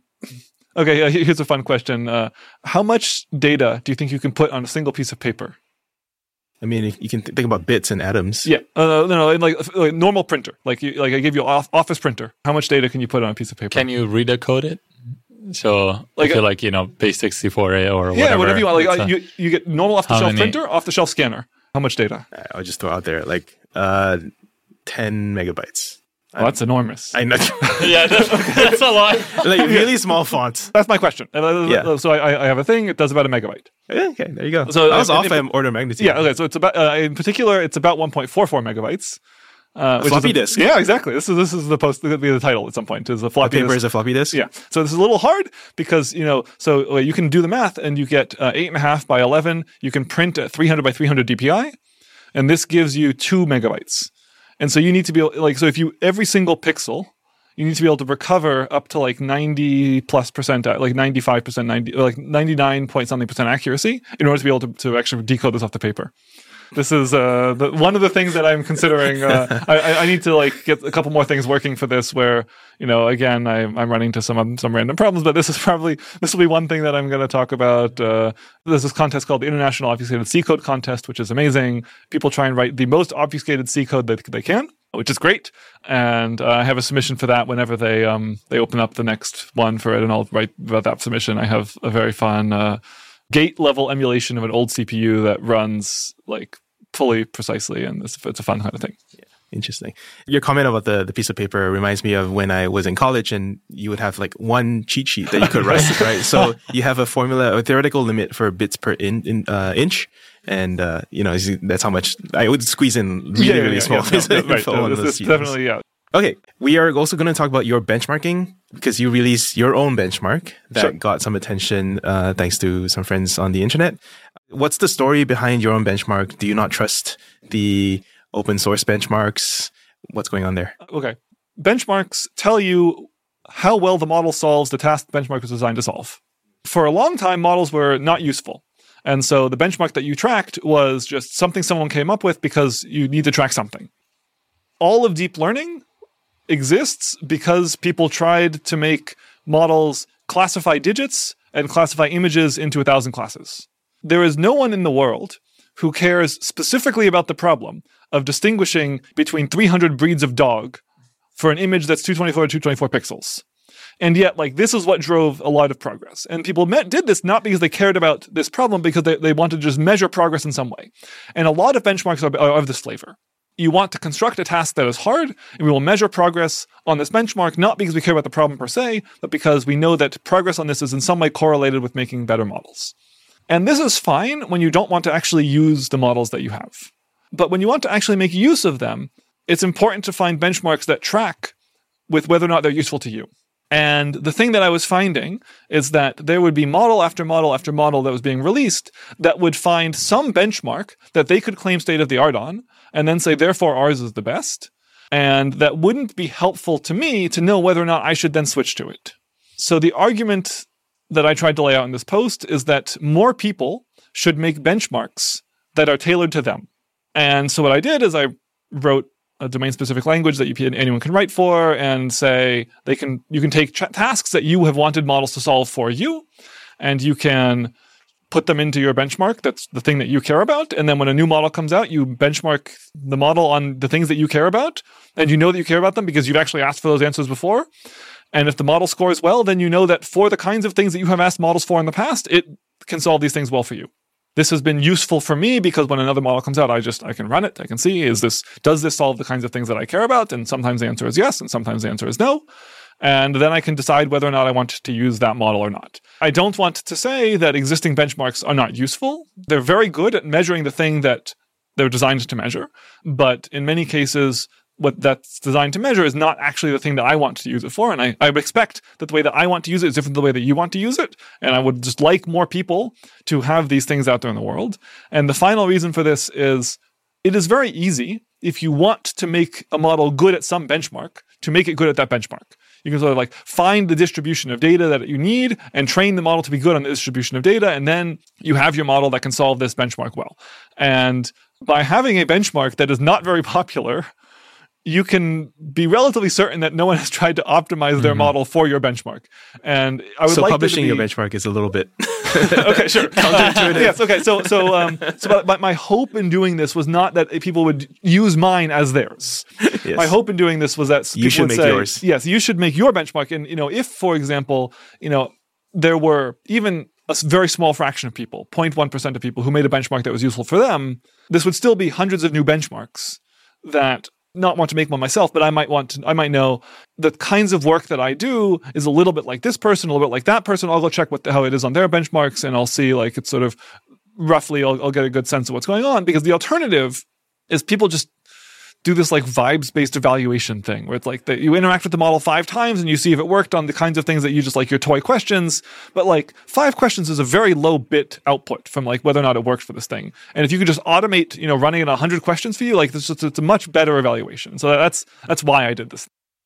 here's a fun question. How much data do you think you can put on a single piece of paper? I mean, you can think about bits and atoms. Yeah, no, like normal printer. Like I give you an office printer. How much data can you put on a piece of paper? Can you redecode it? So like I feel like base64 or whatever. Yeah, whatever you want. Like you get normal off the shelf printer, off the shelf scanner. How much data? I'll just throw out there like 10 megabytes. Oh, that's enormous. I know. Yeah, that's a lot. Like really small fonts. That's my question. Yeah. So I have a thing. It does about 1 megabyte. Okay, there you go. So I was off by order of magnitude. Yeah. Okay. So it's about in particular, it's about 1.44 megabytes. Floppy disk. Yeah, exactly. This is the post. That'll be the title at some point. Is a floppy paper disk. Is a floppy disk. Yeah. So this is a little hard because so you can do the math and you get 8.5 by 11. You can print at 300 by 300 DPI, and this gives you 2 megabytes. And so you need to be like, so if every single pixel you need to be able to recover up to like 90+%, like 95%, like 99 point something percent accuracy in order to be able to actually decode this off the paper. This is one of the things that I'm considering. I need to like get a couple more things working for this. Where again, I'm running into some random problems, but this will be one thing that I'm going to talk about. There's this contest called the International Obfuscated C Code Contest, which is amazing. People try and write the most obfuscated C code that they can, which is great. And I have a submission for that whenever they open up the next one for it, and I'll write about that submission. I have a very fun gate level emulation of an old CPU that runs like fully precisely, and it's a fun kind of thing. Yeah, interesting. Your comment about the piece of paper reminds me of when I was in college, and you would have like one cheat sheet that you could write, right? So you have a formula, a theoretical limit for bits per inch, and that's how much I would squeeze in really small bits of info on those sheets. Definitely, yeah. Okay, we are also going to talk about your benchmarking, because you released your own benchmark that got some attention thanks to some friends on the internet. What's the story behind your own benchmark? Do you not trust the open source benchmarks? What's going on there? Okay. Benchmarks tell you how well the model solves the task the benchmark was designed to solve. For a long time, models were not useful. And so the benchmark that you tracked was just something someone came up with because you need to track something. All of deep learning exists because people tried to make models classify digits and classify images into 1,000 classes. There is no one in the world who cares specifically about the problem of distinguishing between 300 breeds of dog for an image that's 224 to 224 pixels. And yet, this is what drove a lot of progress. And people did this not because they cared about this problem, because they wanted to just measure progress in some way. And a lot of benchmarks are of this flavor. You want to construct a task that is hard, and we will measure progress on this benchmark, not because we care about the problem per se, but because we know that progress on this is in some way correlated with making better models. And this is fine when you don't want to actually use the models that you have. But when you want to actually make use of them, it's important to find benchmarks that track with whether or not they're useful to you. And the thing that I was finding is that there would be model after model after model that was being released that would find some benchmark that they could claim state-of-the-art on, and then say, therefore, ours is the best. And that wouldn't be helpful to me to know whether or not I should then switch to it. So the argument that I tried to lay out in this post is that more people should make benchmarks that are tailored to them. And so what I did is I wrote a domain-specific language that anyone can write for, and say you can take tasks that you have wanted models to solve for you, and you can put them into your benchmark. That's the thing that you care about. And then when a new model comes out, you benchmark the model on the things that you care about, and you know that you care about them because you've actually asked for those answers before. And if the model scores well, then you know that for the kinds of things that you have asked models for in the past, it can solve these things well for you. This has been useful for me because when another model comes out, I can run it. I can see, does this solve the kinds of things that I care about? And sometimes the answer is yes, and sometimes the answer is no. And then I can decide whether or not I want to use that model or not. I don't want to say that existing benchmarks are not useful. They're very good at measuring the thing that they're designed to measure. But in many cases, what that's designed to measure is not actually the thing that I want to use it for. And I would expect that the way that I want to use it is different than the way that you want to use it. And I would just like more people to have these things out there in the world. And the final reason for this is it is very easy, if you want to make a model good at some benchmark, to make it good at that benchmark. You can sort of find the distribution of data that you need and train the model to be good on the distribution of data. And then you have your model that can solve this benchmark well. And by having a benchmark that is not very popular, you can be relatively certain that no one has tried to optimize their model for your benchmark. And I would publishing your benchmark is a little bit okay, sure. Counterintuitive. Yes. Okay. So my hope in doing this was not that people would use mine as theirs. Yes. My hope in doing this was that you should make yours. Yes, you should make your benchmark. And if, for example, there were even a very small fraction of people, 0.1% of people who made a benchmark that was useful for them, this would still be hundreds of new benchmarks that not want to make one myself, but I might know the kinds of work that I do is a little bit like this person, a little bit like that person. I'll go check how it is on their benchmarks, and I'll see it's sort of roughly, I'll get a good sense of what's going on, because the alternative is people just do this vibes-based evaluation thing where it's that you interact with the model 5 times and you see if it worked on the kinds of things that you just your toy questions. But 5 questions is a very low bit output from whether or not it worked for this thing. And if you could just automate, running it 100 questions for you, it's a much better evaluation. So that's why I did this.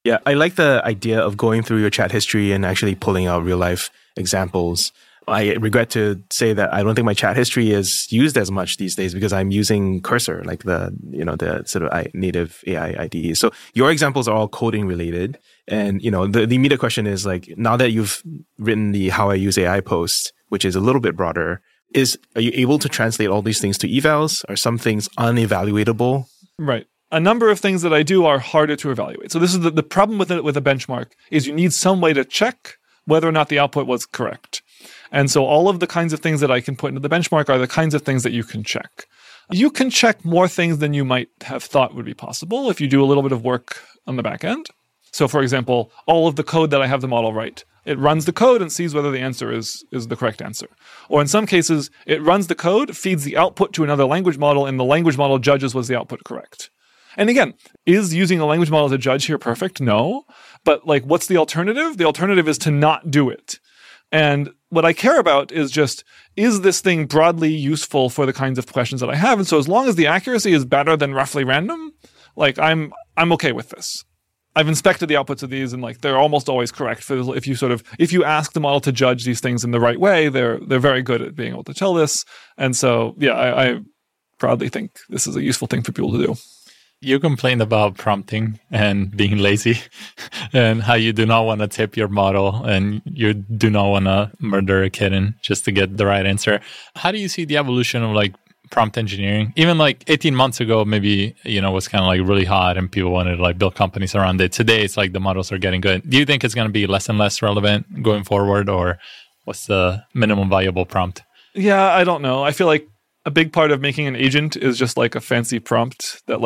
Yeah, I like the idea of going through your chat history and actually pulling out real life examples. I regret to say that I don't think my chat history is used as much these days because I'm using Cursor, like the sort of native AI IDE. So your examples are all coding related. And, the immediate question is like, now that you've written the How I Use AI post, which is a little bit broader, are you able to translate all these things to evals? Are some things unevaluatable? Right. A number of things that I do are harder to evaluate. So this is the problem with a benchmark is you need some way to check whether or not the output was correct. And so all of the kinds of things that I can put into the benchmark are the kinds of things that you can check. You can check more things than you might have thought would be possible if you do a little bit of work on the back end. So for example, all of the code that I have the model write, it runs the code and sees whether the answer is the correct answer. Or in some cases, it runs the code, feeds the output to another language model, and the language model judges was the output correct. And again, is using a language model as a judge here perfect? No. But like, what's the alternative? The alternative is to not do it. And what I care about is just, is this thing broadly useful for the kinds of questions that I have? And so as long as the accuracy is better than roughly random, like I'm okay with this. I've inspected the outputs of these and like they're almost always correct. If you ask the model to judge these things in the right way, they're very good at being able to tell this. And so yeah, I proudly think this is a useful thing for people to do. You complained about prompting and being lazy and how you do not want to tip your model and you do not want to murder a kitten just to get the right answer. How do you see the evolution of like prompt engineering? Even like 18 months ago, maybe, was kind of like really hot and people wanted to like build companies around it. Today, it's like the models are getting good. Do you think it's going to be less and less relevant going forward, or what's the minimum viable prompt? Yeah, I don't know. I feel like a big part of making an agent is just like a fancy prompt that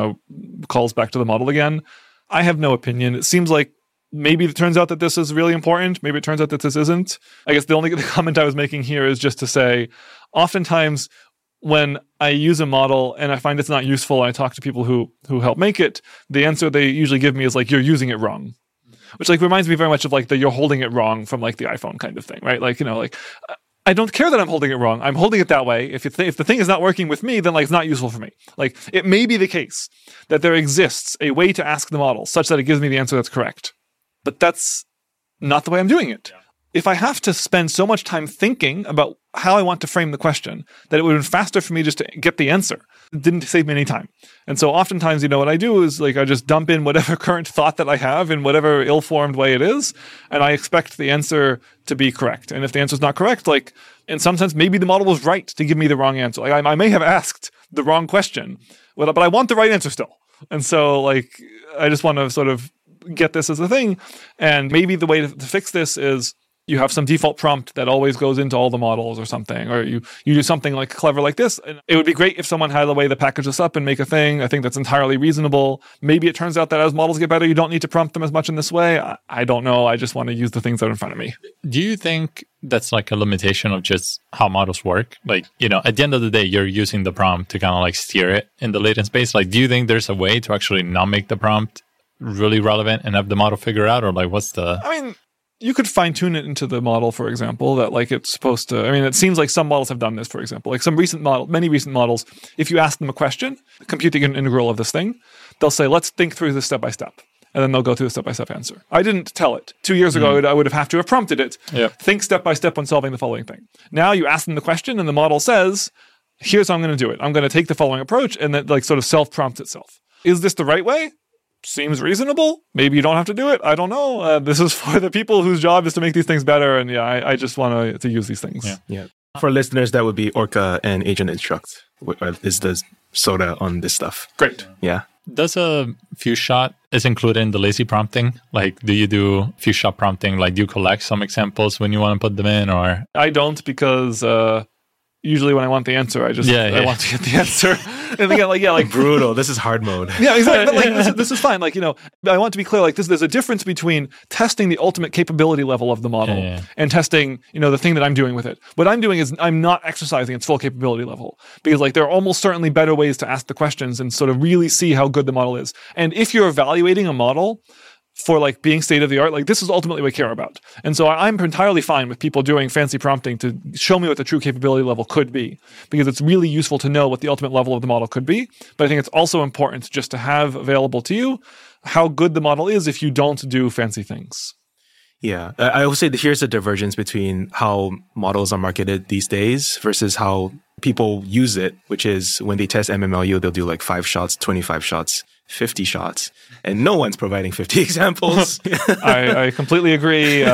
calls back to the model again. I have no opinion. It seems like maybe it turns out that this is really important. Maybe it turns out that this isn't. I guess the comment I was making here is just to say, oftentimes when I use a model and I find it's not useful, and I talk to people who help make it, the answer they usually give me is like, you're using it wrong. Which like reminds me very much of like the you're holding it wrong from like the iPhone kind of thing, right? I don't care that I'm holding it wrong. I'm holding it that way. If the thing is not working with me, then like it's not useful for me. Like it may be the case that there exists a way to ask the model such that it gives me the answer that's correct. But that's not the way I'm doing it. Yeah. If I have to spend so much time thinking about how I want to frame the question, that it would have been faster for me just to get the answer. It didn't save me any time. And so oftentimes, what I do is like I just dump in whatever current thought that I have in whatever ill-formed way it is, and I expect the answer to be correct. And if the answer is not correct, like in some sense, maybe the model was right to give me the wrong answer. Like I may have asked the wrong question, but I want the right answer still. And so like I just want to sort of get this as a thing. And maybe the way to fix this is you have some default prompt that always goes into all the models or something, or you do something like clever like this. And it would be great if someone had a way to package this up and make a thing. I think that's entirely reasonable. Maybe it turns out that as models get better, you don't need to prompt them as much in this way. I don't know. I just want to use the things that are in front of me. Do you think that's like a limitation of just how models work? Like, at the end of the day, you're using the prompt to kind of like steer it in the latent space. Like, do you think there's a way to actually not make the prompt really relevant and have the model figure out, or like what's the... You could fine tune it into the model, for example, that like it's supposed to, it seems like some models have done this, for example, like many recent models, if you ask them a question, compute the integral of this thing, they'll say, let's think through this step by step. And then they'll go through the step-by-step answer. I didn't tell it. 2 years ago, I would have to have prompted it. Yep. Think step by step when solving the following thing. Now you ask them the question and the model says, here's how I'm going to do it. I'm going to take the following approach, and then like sort of self-prompts itself. Is this the right way? Seems reasonable. Maybe you don't have to do it. I don't know. This is for the people whose job is to make these things better. And yeah, I just want to use these things. Yeah. For listeners, that would be Orca and Agent Instruct is the soda on this stuff. Great. Yeah. Does a few shot is included in the lazy prompting? Like, do you do few shot prompting? Like, do you collect some examples when you want to put them in, or? I don't, because usually when I want the answer, I want to get the answer. And again, like brutal. This is hard mode. Yeah, exactly. But like this is fine. Like, I want to be clear. Like this, there's a difference between testing the ultimate capability level of the model and testing, the thing that I'm doing with it. What I'm doing is I'm not exercising its full capability level, because like there are almost certainly better ways to ask the questions and sort of really see how good the model is. And if you're evaluating a model for like being state of the art, like this is ultimately what I care about. And so I'm entirely fine with people doing fancy prompting to show me what the true capability level could be, because it's really useful to know what the ultimate level of the model could be. But I think it's also important just to have available to you how good the model is if you don't do fancy things. Yeah. I will say that here's a divergence between how models are marketed these days versus how people use it, which is when they test MMLU, they'll do like 5 shots, 25 shots, 50 shots, and no one's providing 50 examples. I completely agree.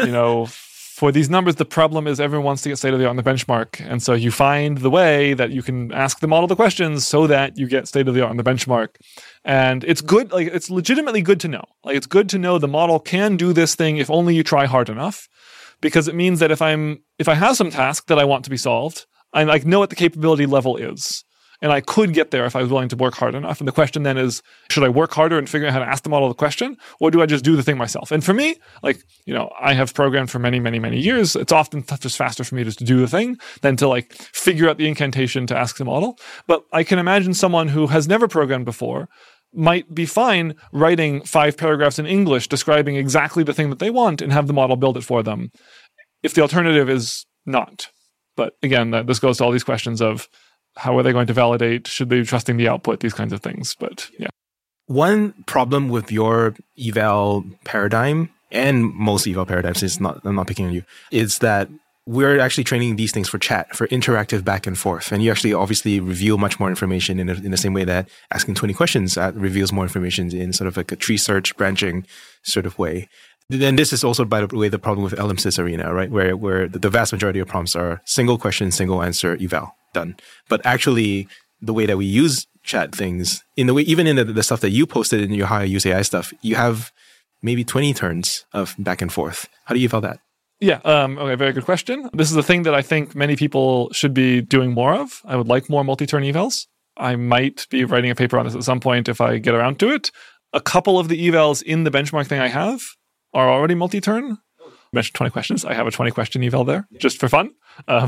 For these numbers, the problem is everyone wants to get state-of-the-art on the benchmark. And so you find the way that you can ask the model the questions so that you get state-of-the-art on the benchmark. And it's good, like it's legitimately good to know. Like it's good to know the model can do this thing if only you try hard enough. Because it means that if I have some task that I want to be solved, I like know what the capability level is. And I could get there if I was willing to work hard enough. And the question then is, should I work harder and figure out how to ask the model the question? Or do I just do the thing myself? And for me, I have programmed for many, many, many years. It's often just faster for me just to do the thing than to figure out the incantation to ask the model. But I can imagine someone who has never programmed before might be fine writing 5 paragraphs in English describing exactly the thing that they want and have the model build it for them if the alternative is not. But again, this goes to all these questions of, how are they going to validate? Should they be trusting the output? These kinds of things. But yeah. One problem with your eval paradigm and most eval paradigms, I'm not picking on you, is that we're actually training these things for chat, for interactive back and forth. And you actually obviously reveal much more information in the same way that asking 20 questions reveals more information in sort of like a tree search branching sort of way. Then this is also, by the way, the problem with LMSys arena, right? Where the vast majority of prompts are single question, single answer, eval. Done. But actually, the way that we use chat things, in the way, even in the stuff that you posted in your how I use AI stuff, you have maybe 20 turns of back and forth. How do you eval that? Yeah. Okay. Very good question. This is a thing that I think many people should be doing more of. I would like more multi-turn evals. I might be writing a paper on this at some point if I get around to it. A couple of the evals in the benchmark thing I have are already multi-turn. I mentioned 20 questions. I have a 20 question eval there just for fun.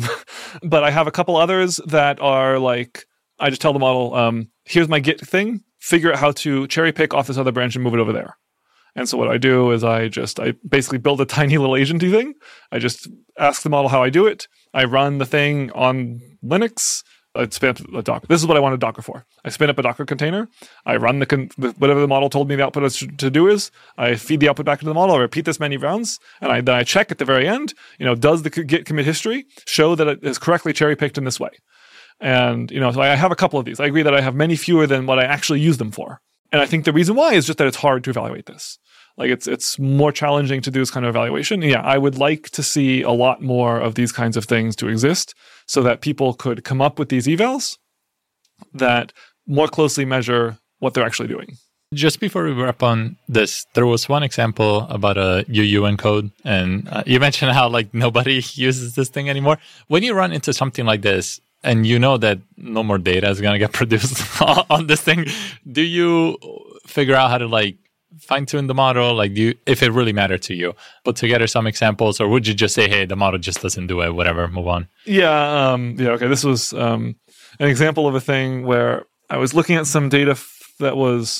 But I have a couple others that are I just tell the model, here's my Git thing, figure out how to cherry pick off this other branch and move it over there. And so what I do is I basically build a tiny little agenty thing. I just ask the model how I do it. I run the thing on Linux. I spin up a Docker. This is what I wanted Docker for. I spin up a Docker container. I run whatever the model told me the output is to do is. I feed the output back into the model. I repeat this many rounds, and then I check at the very end. Does the Git commit history show that it is correctly cherry picked in this way? And so I have a couple of these. I agree that I have many fewer than what I actually use them for. And I think the reason why is just that it's hard to evaluate this. It's more challenging to do this kind of evaluation. Yeah, I would like to see a lot more of these kinds of things to exist so that people could come up with these evals that more closely measure what they're actually doing. Just before we wrap on this, there was one example about a UU encode, and you mentioned how nobody uses this thing anymore. When you run into something like this, and you know that no more data is going to get produced on this thing, do you figure out how to fine-tune the model? If it really mattered to you, put together some examples, or would you just say, hey, the model just doesn't do it, whatever, move on? Yeah. Okay. This was an example of a thing where I was looking at some data that was,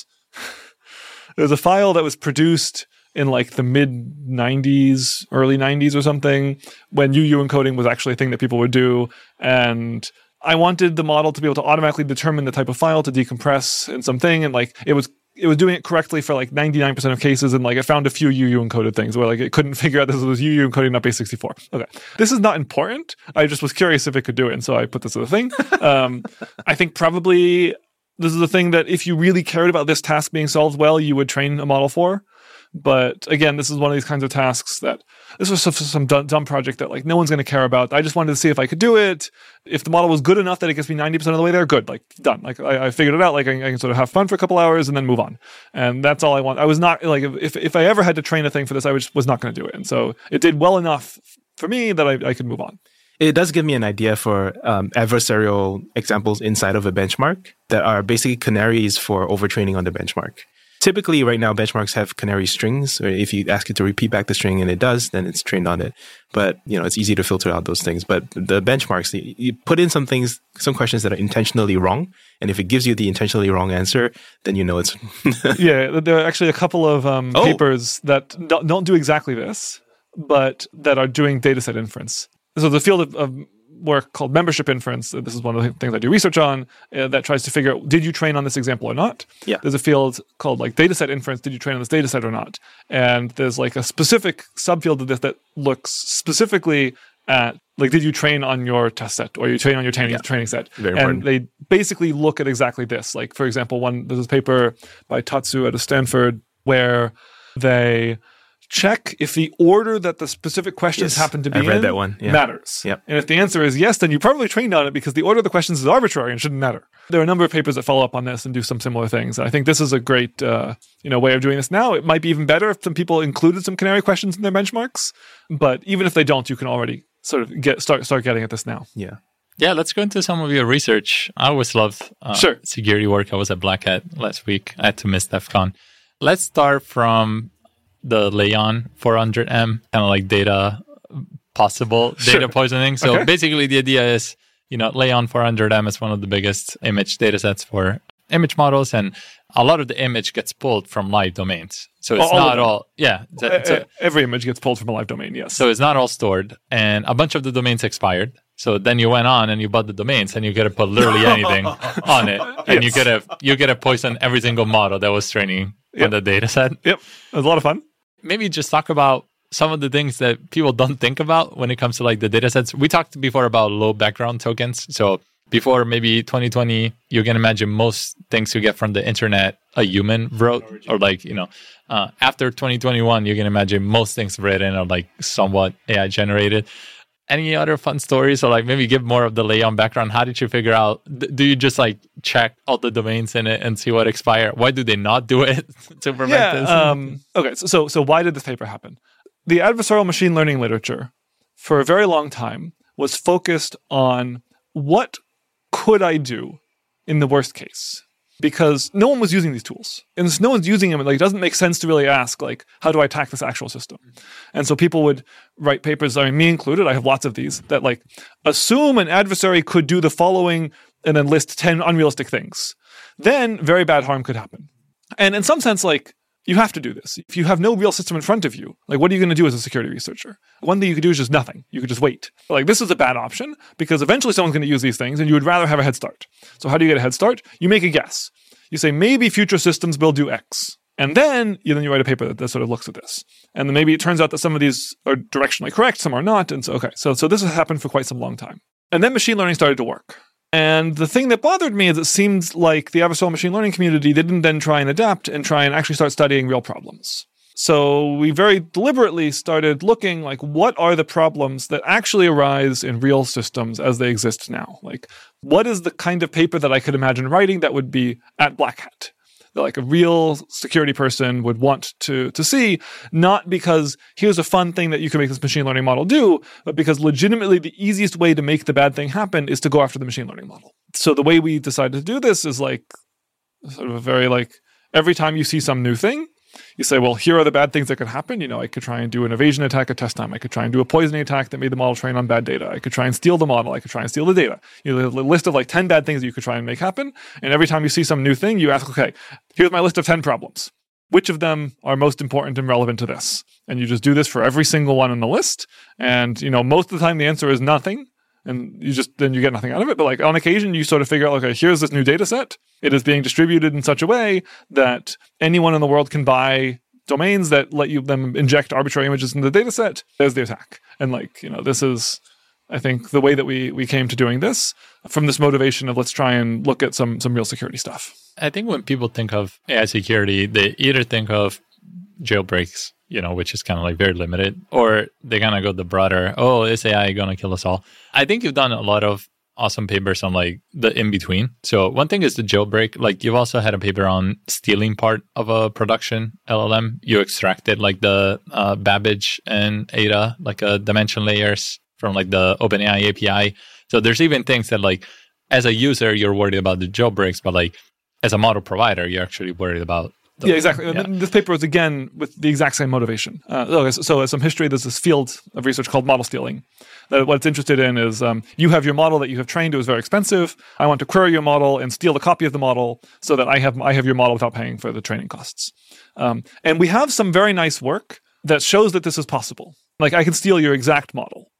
there was a file that was produced in the mid 90s, early 90s or something, when UU encoding was actually a thing that people would do. And I wanted the model to be able to automatically determine the type of file to decompress in something. And it was doing it correctly for 99% of cases, and it found a few UU encoded things where it couldn't figure out this was UU encoding, not base64. Okay, this is not important. I just was curious if it could do it, and so I put this as a thing. I think probably this is a thing that if you really cared about this task being solved well, you would train a model for. But again, this is one of these kinds of tasks that this was some dumb project that no one's going to care about. I just wanted to see if I could do it. If the model was good enough that it gets me 90% of the way there, good, done. I figured it out. I can sort of have fun for a couple hours and then move on. And that's all I want. I was not if I ever had to train a thing for this, I was not going to do it. And so it did well enough for me that I could move on. It does give me an idea for adversarial examples inside of a benchmark that are basically canaries for overtraining on the benchmark. Typically, right now, benchmarks have canary strings. Or if you ask it to repeat back the string and it does, then it's trained on it. But, it's easy to filter out those things. But the benchmarks, you put in some questions that are intentionally wrong. And if it gives you the intentionally wrong answer, then you know it's... Yeah, there are actually a couple of papers that don't do exactly this, but that are doing dataset inference. So the field of work called membership inference. This is one of the things I do research on that tries to figure out, did you train on this example or not? Yeah. There's a field called like dataset inference. Did you train on this dataset or not? And there's like a specific subfield of this that looks specifically at like, did you train on your test set or you train on your training set? Very and important. they basically look at exactly this. Like, for example, there's this paper by Tatsu out of Stanford where they check if the order that the specific questions Yes, happen to be I've read in that one. Yeah. matters. Yep. And if the answer is yes, then you probably trained on it because the order of the questions is arbitrary and shouldn't matter. There are a number of papers that follow up on this and do some similar things. And I think this is a great way of doing this now. It might be even better if some people included some canary questions in their benchmarks. But even if they don't, you can already sort of start getting at this now. Yeah. Yeah, let's go into some of your research. I always loved Sure. security work. I was at Black Hat last week. I had to miss DEF CON. Let's start from the Leon 400M, kind of like data poisoning. So Okay. basically the idea is, Leon 400M is one of the biggest image data sets for image models, and a lot of the image gets pulled from live domains. So it's All of not them. all, yeah. Every image gets pulled from a live domain, yes. So it's not all stored, and a bunch of the domains expired. So then you went on and you bought the domains, and you get to put literally anything on it, and you get to poison every single model that was training on the data set. Yep. It was a lot of fun. Maybe just talk about some of the things that people don't think about when it comes to like the data sets. We talked before about low background tokens. So before maybe 2020, you can imagine most things you get from the internet a human wrote, or like, after 2021, you can imagine most things written are like somewhat AI generated. Any other fun stories, or like maybe give more of the Leon background? How did you figure out? Do you just like check all the domains in it and see what expire? Why do they not do it to prevent this? Okay, so why did this paper happen? The adversarial machine learning literature for a very long time was focused on what could I do in the worst case? Because no one was using these tools. And since no one's using them, it doesn't make sense to really ask, how do I attack this actual system? And so people would write papers, me included, I have lots of these, that assume an adversary could do the following and then list 10 unrealistic things. Then very bad harm could happen. And in some sense, you have to do this. If you have no real system in front of you, what are you going to do as a security researcher? One thing you could do is just nothing. You could just wait. This is a bad option because eventually someone's going to use these things and you would rather have a head start. So how do you get a head start? You make a guess. You say, maybe future systems will do X. And then you write a paper that sort of looks at this. And then maybe it turns out that some of these are directionally correct, some are not. And so this has happened for quite some long time. And then machine learning started to work. And the thing that bothered me is it seemed like the adversarial machine learning community didn't then try and adapt and try and actually start studying real problems. So we very deliberately started looking what are the problems that actually arise in real systems as they exist now? What is the kind of paper that I could imagine writing that would be at Black Hat? That a real security person would want to see, not because here's a fun thing that you can make this machine learning model do, but because legitimately the easiest way to make the bad thing happen is to go after the machine learning model. So the way we decided to do this is sort of a very every time you see some new thing, you say, well, here are the bad things that could happen. I could try and do an evasion attack at test time. I could try and do a poisoning attack that made the model train on bad data. I could try and steal the model. I could try and steal the data. A list of 10 bad things that you could try and make happen. And every time you see some new thing, you ask, okay, here's my list of 10 problems. Which of them are most important and relevant to this? And you just do this for every single one on the list. And, most of the time the answer is nothing. And then you get nothing out of it. But on occasion, you sort of figure out, okay, here's this new data set. It is being distributed in such a way that anyone in the world can buy domains that let them inject arbitrary images into the data set. There's the attack. And this is, I think, the way that we came to doing this from this motivation of let's try and look at some real security stuff. I think when people think of AI security, they either think of jailbreaks, which is kind of very limited, or they kind of go the broader, is AI going to kill us all? I think you've done a lot of awesome papers on the in-between. So one thing is the jailbreak. You've also had a paper on stealing part of a production LLM. You extracted the Babbage and Ada, dimension layers from the OpenAI API. So there's even things that as a user, you're worried about the jailbreaks, but as a model provider, you're actually worried about. Yeah, exactly. Yeah. This paper was, again, with the exact same motivation. So as some history, there's this field of research called model stealing. What it's interested in is you have your model that you have trained. It was very expensive. I want to query your model and steal a copy of the model so that I have your model without paying for the training costs. And we have some very nice work that shows that this is possible. I can steal your exact model.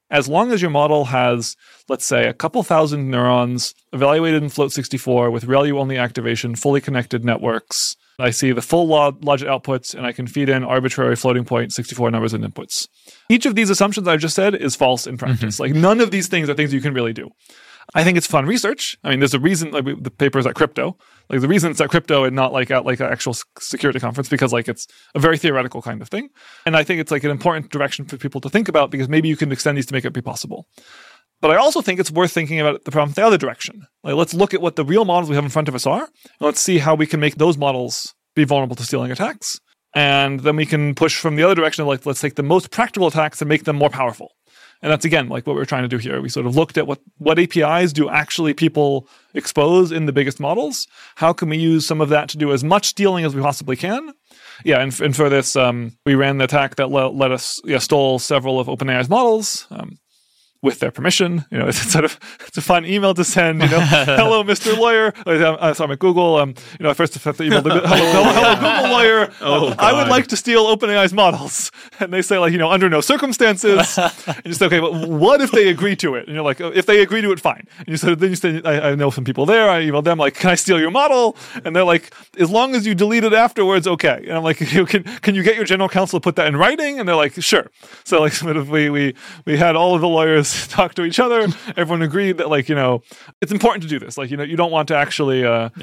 As long as your model has, let's say, a couple thousand neurons evaluated in Float64 with ReLU-only activation, fully connected networks, I see the full logic outputs, and I can feed in arbitrary floating point 64 numbers and inputs. Each of these assumptions I just said is false in practice. Like, none of these things are things you can really do. I think it's fun research. I mean, there's a reason the paper is at Crypto. Like, the reason it's at Crypto and not like at like an actual security conference, because like it's a very theoretical kind of thing. And I think it's like an important direction for people to think about, because maybe you can extend these to make it be possible. But I also think it's worth thinking about the problem the other direction. Like, let's look at what the real models we have in front of us are, and let's see how we can make those models be vulnerable to stealing attacks. And then we can push from the other direction, like, let's take the most practical attacks and make them more powerful. And that's, again, like what we're trying to do here. We sort of looked at what APIs do actually people expose in the biggest models. How can we use some of that to do as much stealing as we possibly can? Yeah, and for this, we ran the attack that let us stole several of OpenAI's models. With their permission, it's a fun email to send. Hello, Mr. Lawyer. I'm at Google. I first have to email hello, Google Lawyer. I would like to steal OpenAI's models, and they say like, under no circumstances. And you say, okay, but what if they agree to it? And you're like, if they agree to it, fine. And then you say, I know some people there. I emailed them like, can I steal your model? And they're like, as long as you delete it afterwards, okay. And I'm like, can you get your general counsel to put that in writing? And they're like, sure. So like, we had all of the lawyers talk to each other. Everyone agreed that it's important to do this. Like, you don't want to actually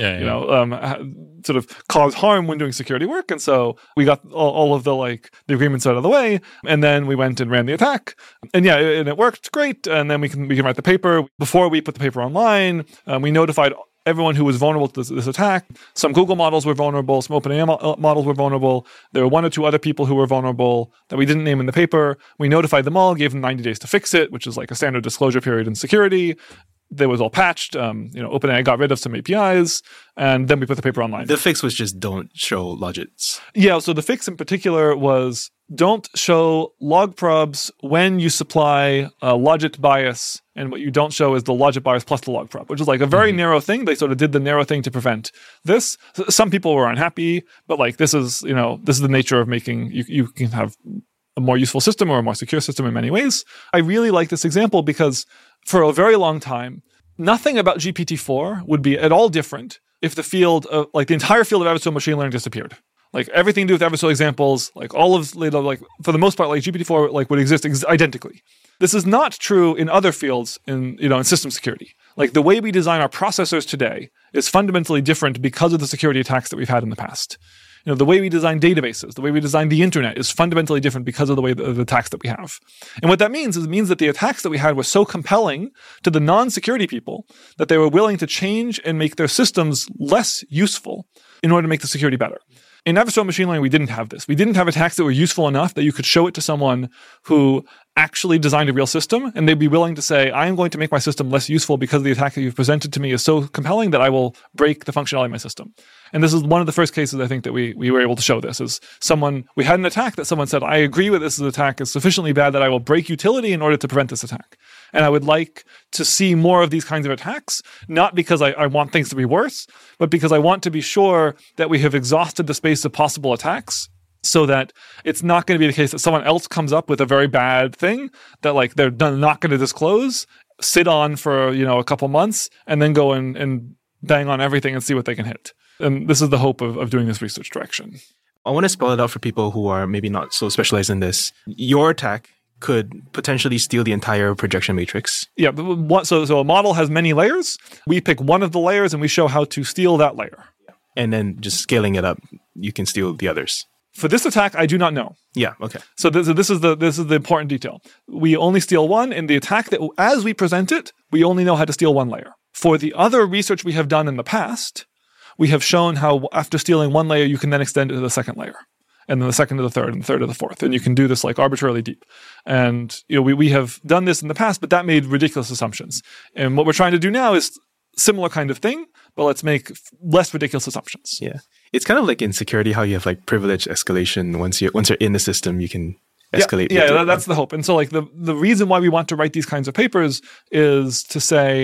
sort of cause harm when doing security work. And so we got all of the agreements out of the way, and then we went and ran the attack. And it worked great. And then we can write the paper. Before we put the paper online, we notified everyone who was vulnerable to this attack. Some Google models were vulnerable. Some OpenAI models were vulnerable. There were one or two other people who were vulnerable that we didn't name in the paper. We notified them all, gave them 90 days to fix it, which is like a standard disclosure period in security. They was all patched. OpenAI got rid of some APIs, and then we put the paper online. The fix was just don't show logits. Yeah, so the fix in particular was don't show log probs when you supply a logit bias, and what you don't show is the logit bias plus the log prob, which is like a very narrow thing. They sort of did the narrow thing to prevent this. Some people were unhappy, but this is the nature of making, you can have a more useful system or a more secure system in many ways. I really like this example because for a very long time, nothing about GPT-4 would be at all different if the field of, the entire field of adversarial machine learning disappeared. Like, everything to do with adversarial examples, all of, for the most part, GPT-4, would exist identically. This is not true in other fields in system security. Like, the way we design our processors today is fundamentally different because of the security attacks that we've had in the past. The way we design databases, the way we design the internet is fundamentally different because of the way the attacks that we have. And what that means is it means that the attacks that we had were so compelling to the non-security people that they were willing to change and make their systems less useful in order to make the security better. In adversarial machine learning, we didn't have this. We didn't have attacks that were useful enough that you could show it to someone who actually designed a real system, and they'd be willing to say, I am going to make my system less useful because the attack that you've presented to me is so compelling that I will break the functionality of my system. And this is one of the first cases I think that we were able to show this, is we had an attack that someone said, I agree with this attack is sufficiently bad that I will break utility in order to prevent this attack. And I would like to see more of these kinds of attacks, not because I want things to be worse, but because I want to be sure that we have exhausted the space of possible attacks, so that it's not going to be the case that someone else comes up with a very bad thing that they're not going to disclose, sit on for a couple months, and then go and bang on everything and see what they can hit. And this is the hope of doing this research direction. I want to spell it out for people who are maybe not so specialized in this. Your attack could potentially steal the entire projection matrix. Yeah, so a model has many layers. We pick one of the layers and we show how to steal that layer. And then just scaling it up, you can steal the others. For this attack, I do not know. Yeah, okay. So this is the important detail. We only steal one. In the attack that as we present it, we only know how to steal one layer. For the other research we have done in the past, we have shown how after stealing one layer, you can then extend it to the second layer, and then the second to the third, and the third to the fourth. And you can do this arbitrarily deep. And we have done this in the past, but that made ridiculous assumptions. And what we're trying to do now is similar kind of thing, but let's make less ridiculous assumptions. Yeah. It's kind of like in security, how you have privilege escalation. Once you're in the system, you can escalate. Yeah, that's the hope. And so the reason why we want to write these kinds of papers is to say,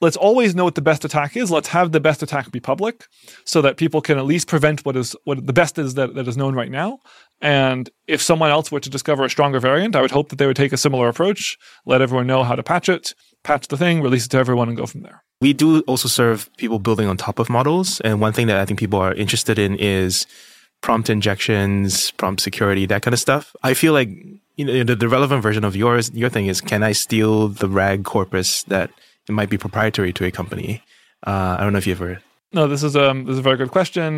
let's always know what the best attack is. Let's have the best attack be public so that people can at least prevent what the best is that is known right now. And if someone else were to discover a stronger variant, I would hope that they would take a similar approach, let everyone know how to patch it, patch the thing, release it to everyone, and go from there. We do also serve people building on top of models. And one thing that I think people are interested in is prompt injections, prompt security, that kind of stuff. I feel like the relevant version of your thing is, can I steal the RAG corpus that it might be proprietary to a company? I don't know if you ever... No, this is a very good question.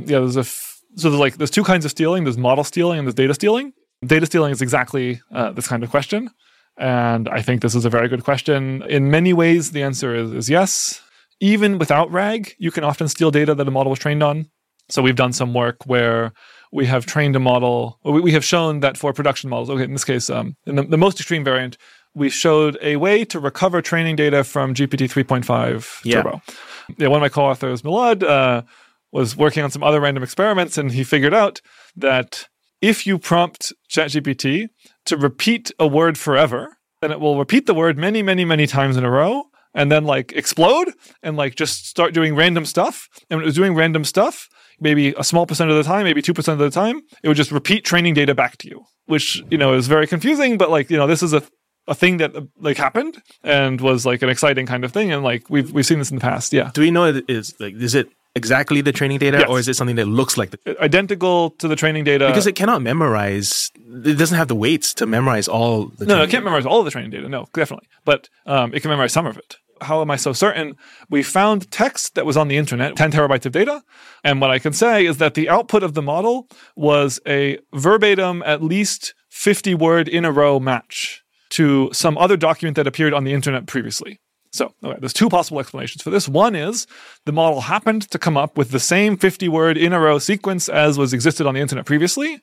There's two kinds of stealing. There's model stealing and there's data stealing. Data stealing is exactly this kind of question. And I think this is a very good question. In many ways, the answer is yes. Even without RAG, you can often steal data that a model was trained on. So we've done some work where we have trained a model. We have shown that for production models, okay, in this case, in the most extreme variant, we showed a way to recover training data from GPT 3.5 Turbo. Yeah, one of my co-authors, Milad, was working on some other random experiments, and he figured out that if you prompt ChatGPT to repeat a word forever, then it will repeat the word many, many, many times in a row, and then explode and just start doing random stuff. And when it was doing random stuff, maybe a small percent of the time, maybe 2% of the time, it would just repeat training data back to you, which, is very confusing, but this is a thing that happened and was an exciting kind of thing. And we've seen this in the past. Yeah. Do we know is it exactly the training data, yes, or is it something that looks like identical to the training data? Because it cannot memorize. It doesn't have the weights to memorize all the No, it can't memorize all of the training data. No, definitely. But it can memorize some of it. How am I so certain? We found text that was on the internet, 10 terabytes of data. And what I can say is that the output of the model was a verbatim, at least 50-word in a row match to some other document that appeared on the internet previously. So there's two possible explanations for this. One is the model happened to come up with the same 50-word in a row sequence as was existed on the internet previously.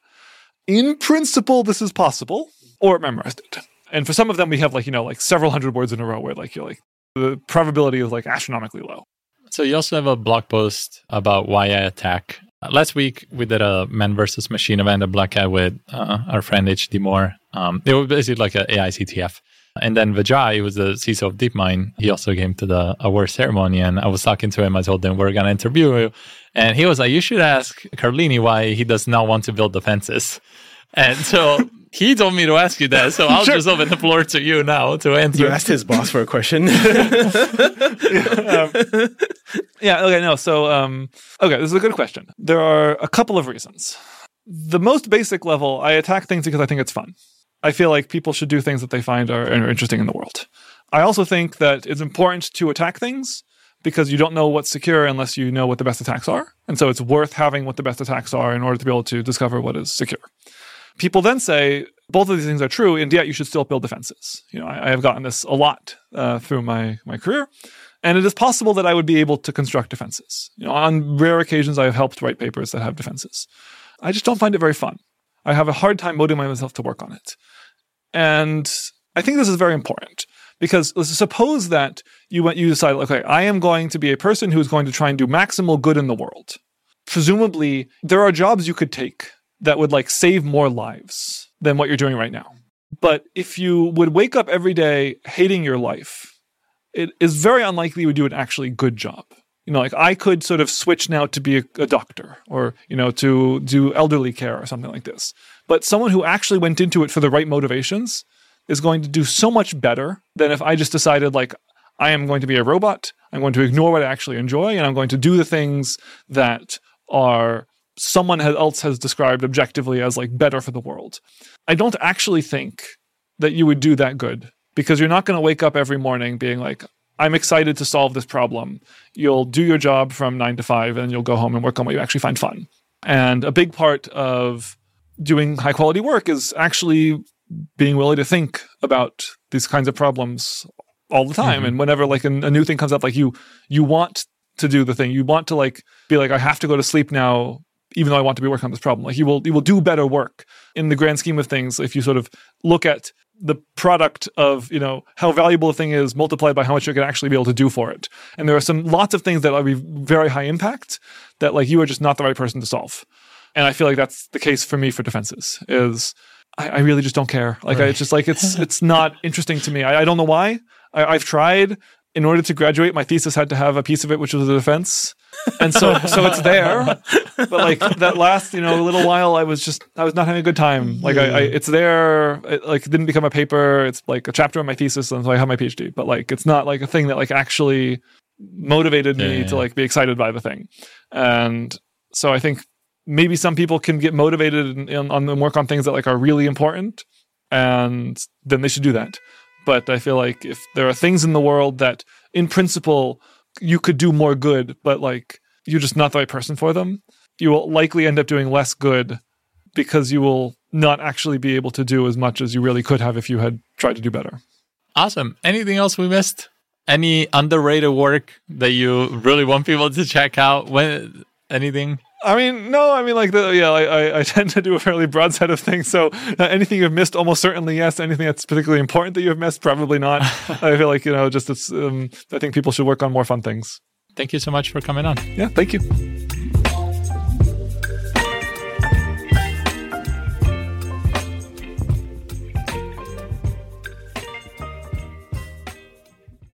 In principle, this is possible, or it memorized it. And for some of them, we have several hundred words in a row where the probability is astronomically low. So you also have a blog post about why I attack. Last week, we did a man versus machine event at Black Hat with our friend HD Moore. It was basically like an AI CTF. And then Vijay, who was the CISO of DeepMind, he also came to the award ceremony, and I was talking to him. I told him we're going to interview you. And he was like, you should ask Carlini why he does not want to build defenses. And so he told me to ask you that. So I'll just open the floor to you now to answer. You asked his boss for a question. Okay, this is a good question. There are a couple of reasons. The most basic level, I attack things because I think it's fun. I feel like people should do things that they find are interesting in the world. I also think that it's important to attack things because you don't know what's secure unless you know what the best attacks are. And so it's worth having what the best attacks are in order to be able to discover what is secure. People then say, both of these things are true, and yet you should still build defenses. I have gotten this a lot through my career. And it is possible that I would be able to construct defenses. On rare occasions, I have helped write papers that have defenses. I just don't find it very fun. I have a hard time motivating myself to work on it. And I think this is very important because let's suppose that you decide, okay, I am going to be a person who's going to try and do maximal good in the world. Presumably, there are jobs you could take that would save more lives than what you're doing right now. But if you would wake up every day hating your life, it is very unlikely you would do an actually good job. I could sort of switch now to be a doctor or, to do elderly care or something like this. But someone who actually went into it for the right motivations is going to do so much better than if I just decided, I am going to be a robot, I'm going to ignore what I actually enjoy, and I'm going to do the things that are someone else has described objectively as better for the world. I don't actually think that you would do that good because you're not going to wake up every morning being I'm excited to solve this problem. You'll do your job from 9 to 5 and you'll go home and work on what you actually find fun. And a big part of doing high quality work is actually being willing to think about these kinds of problems all the time. Mm-hmm. And whenever a new thing comes up, you want to do the thing. You want to be I have to go to sleep now, even though I want to be working on this problem. You will do better work in the grand scheme of things if you sort of look at the product of, how valuable the thing is multiplied by how much you can actually be able to do for it. And there are lots of things that will be very high impact that you are just not the right person to solve. And I feel like that's the case for me for defenses is I really just don't care. It's just it's not interesting to me. I don't know why. I've tried. in order to graduate, my thesis had to have a piece of it which was a defense. And so it's there. But like that last, little while, I was not having a good time. Like it's there. It didn't become a paper. It's like a chapter in my thesis, and so I have my PhD. But like it's not like a thing that like actually motivated me to like be excited by the thing. And so I think maybe some people can get motivated and work on things that like are really important, and then they should do that. But I feel like if there are things in the world that, in principle, you could do more good, but like you're just not the right person for them, you will likely end up doing less good because you will not actually be able to do as much as you really could have if you had tried to do better. Awesome. Anything else we missed? Any underrated work that you really want people to check out? Anything? I mean, no. I mean, like I tend to do a fairly broad set of things. So anything you've missed, almost certainly yes. Anything that's particularly important that you've missed, probably not. I feel like I think people should work on more fun things. Thank you so much for coming on. Yeah, thank you.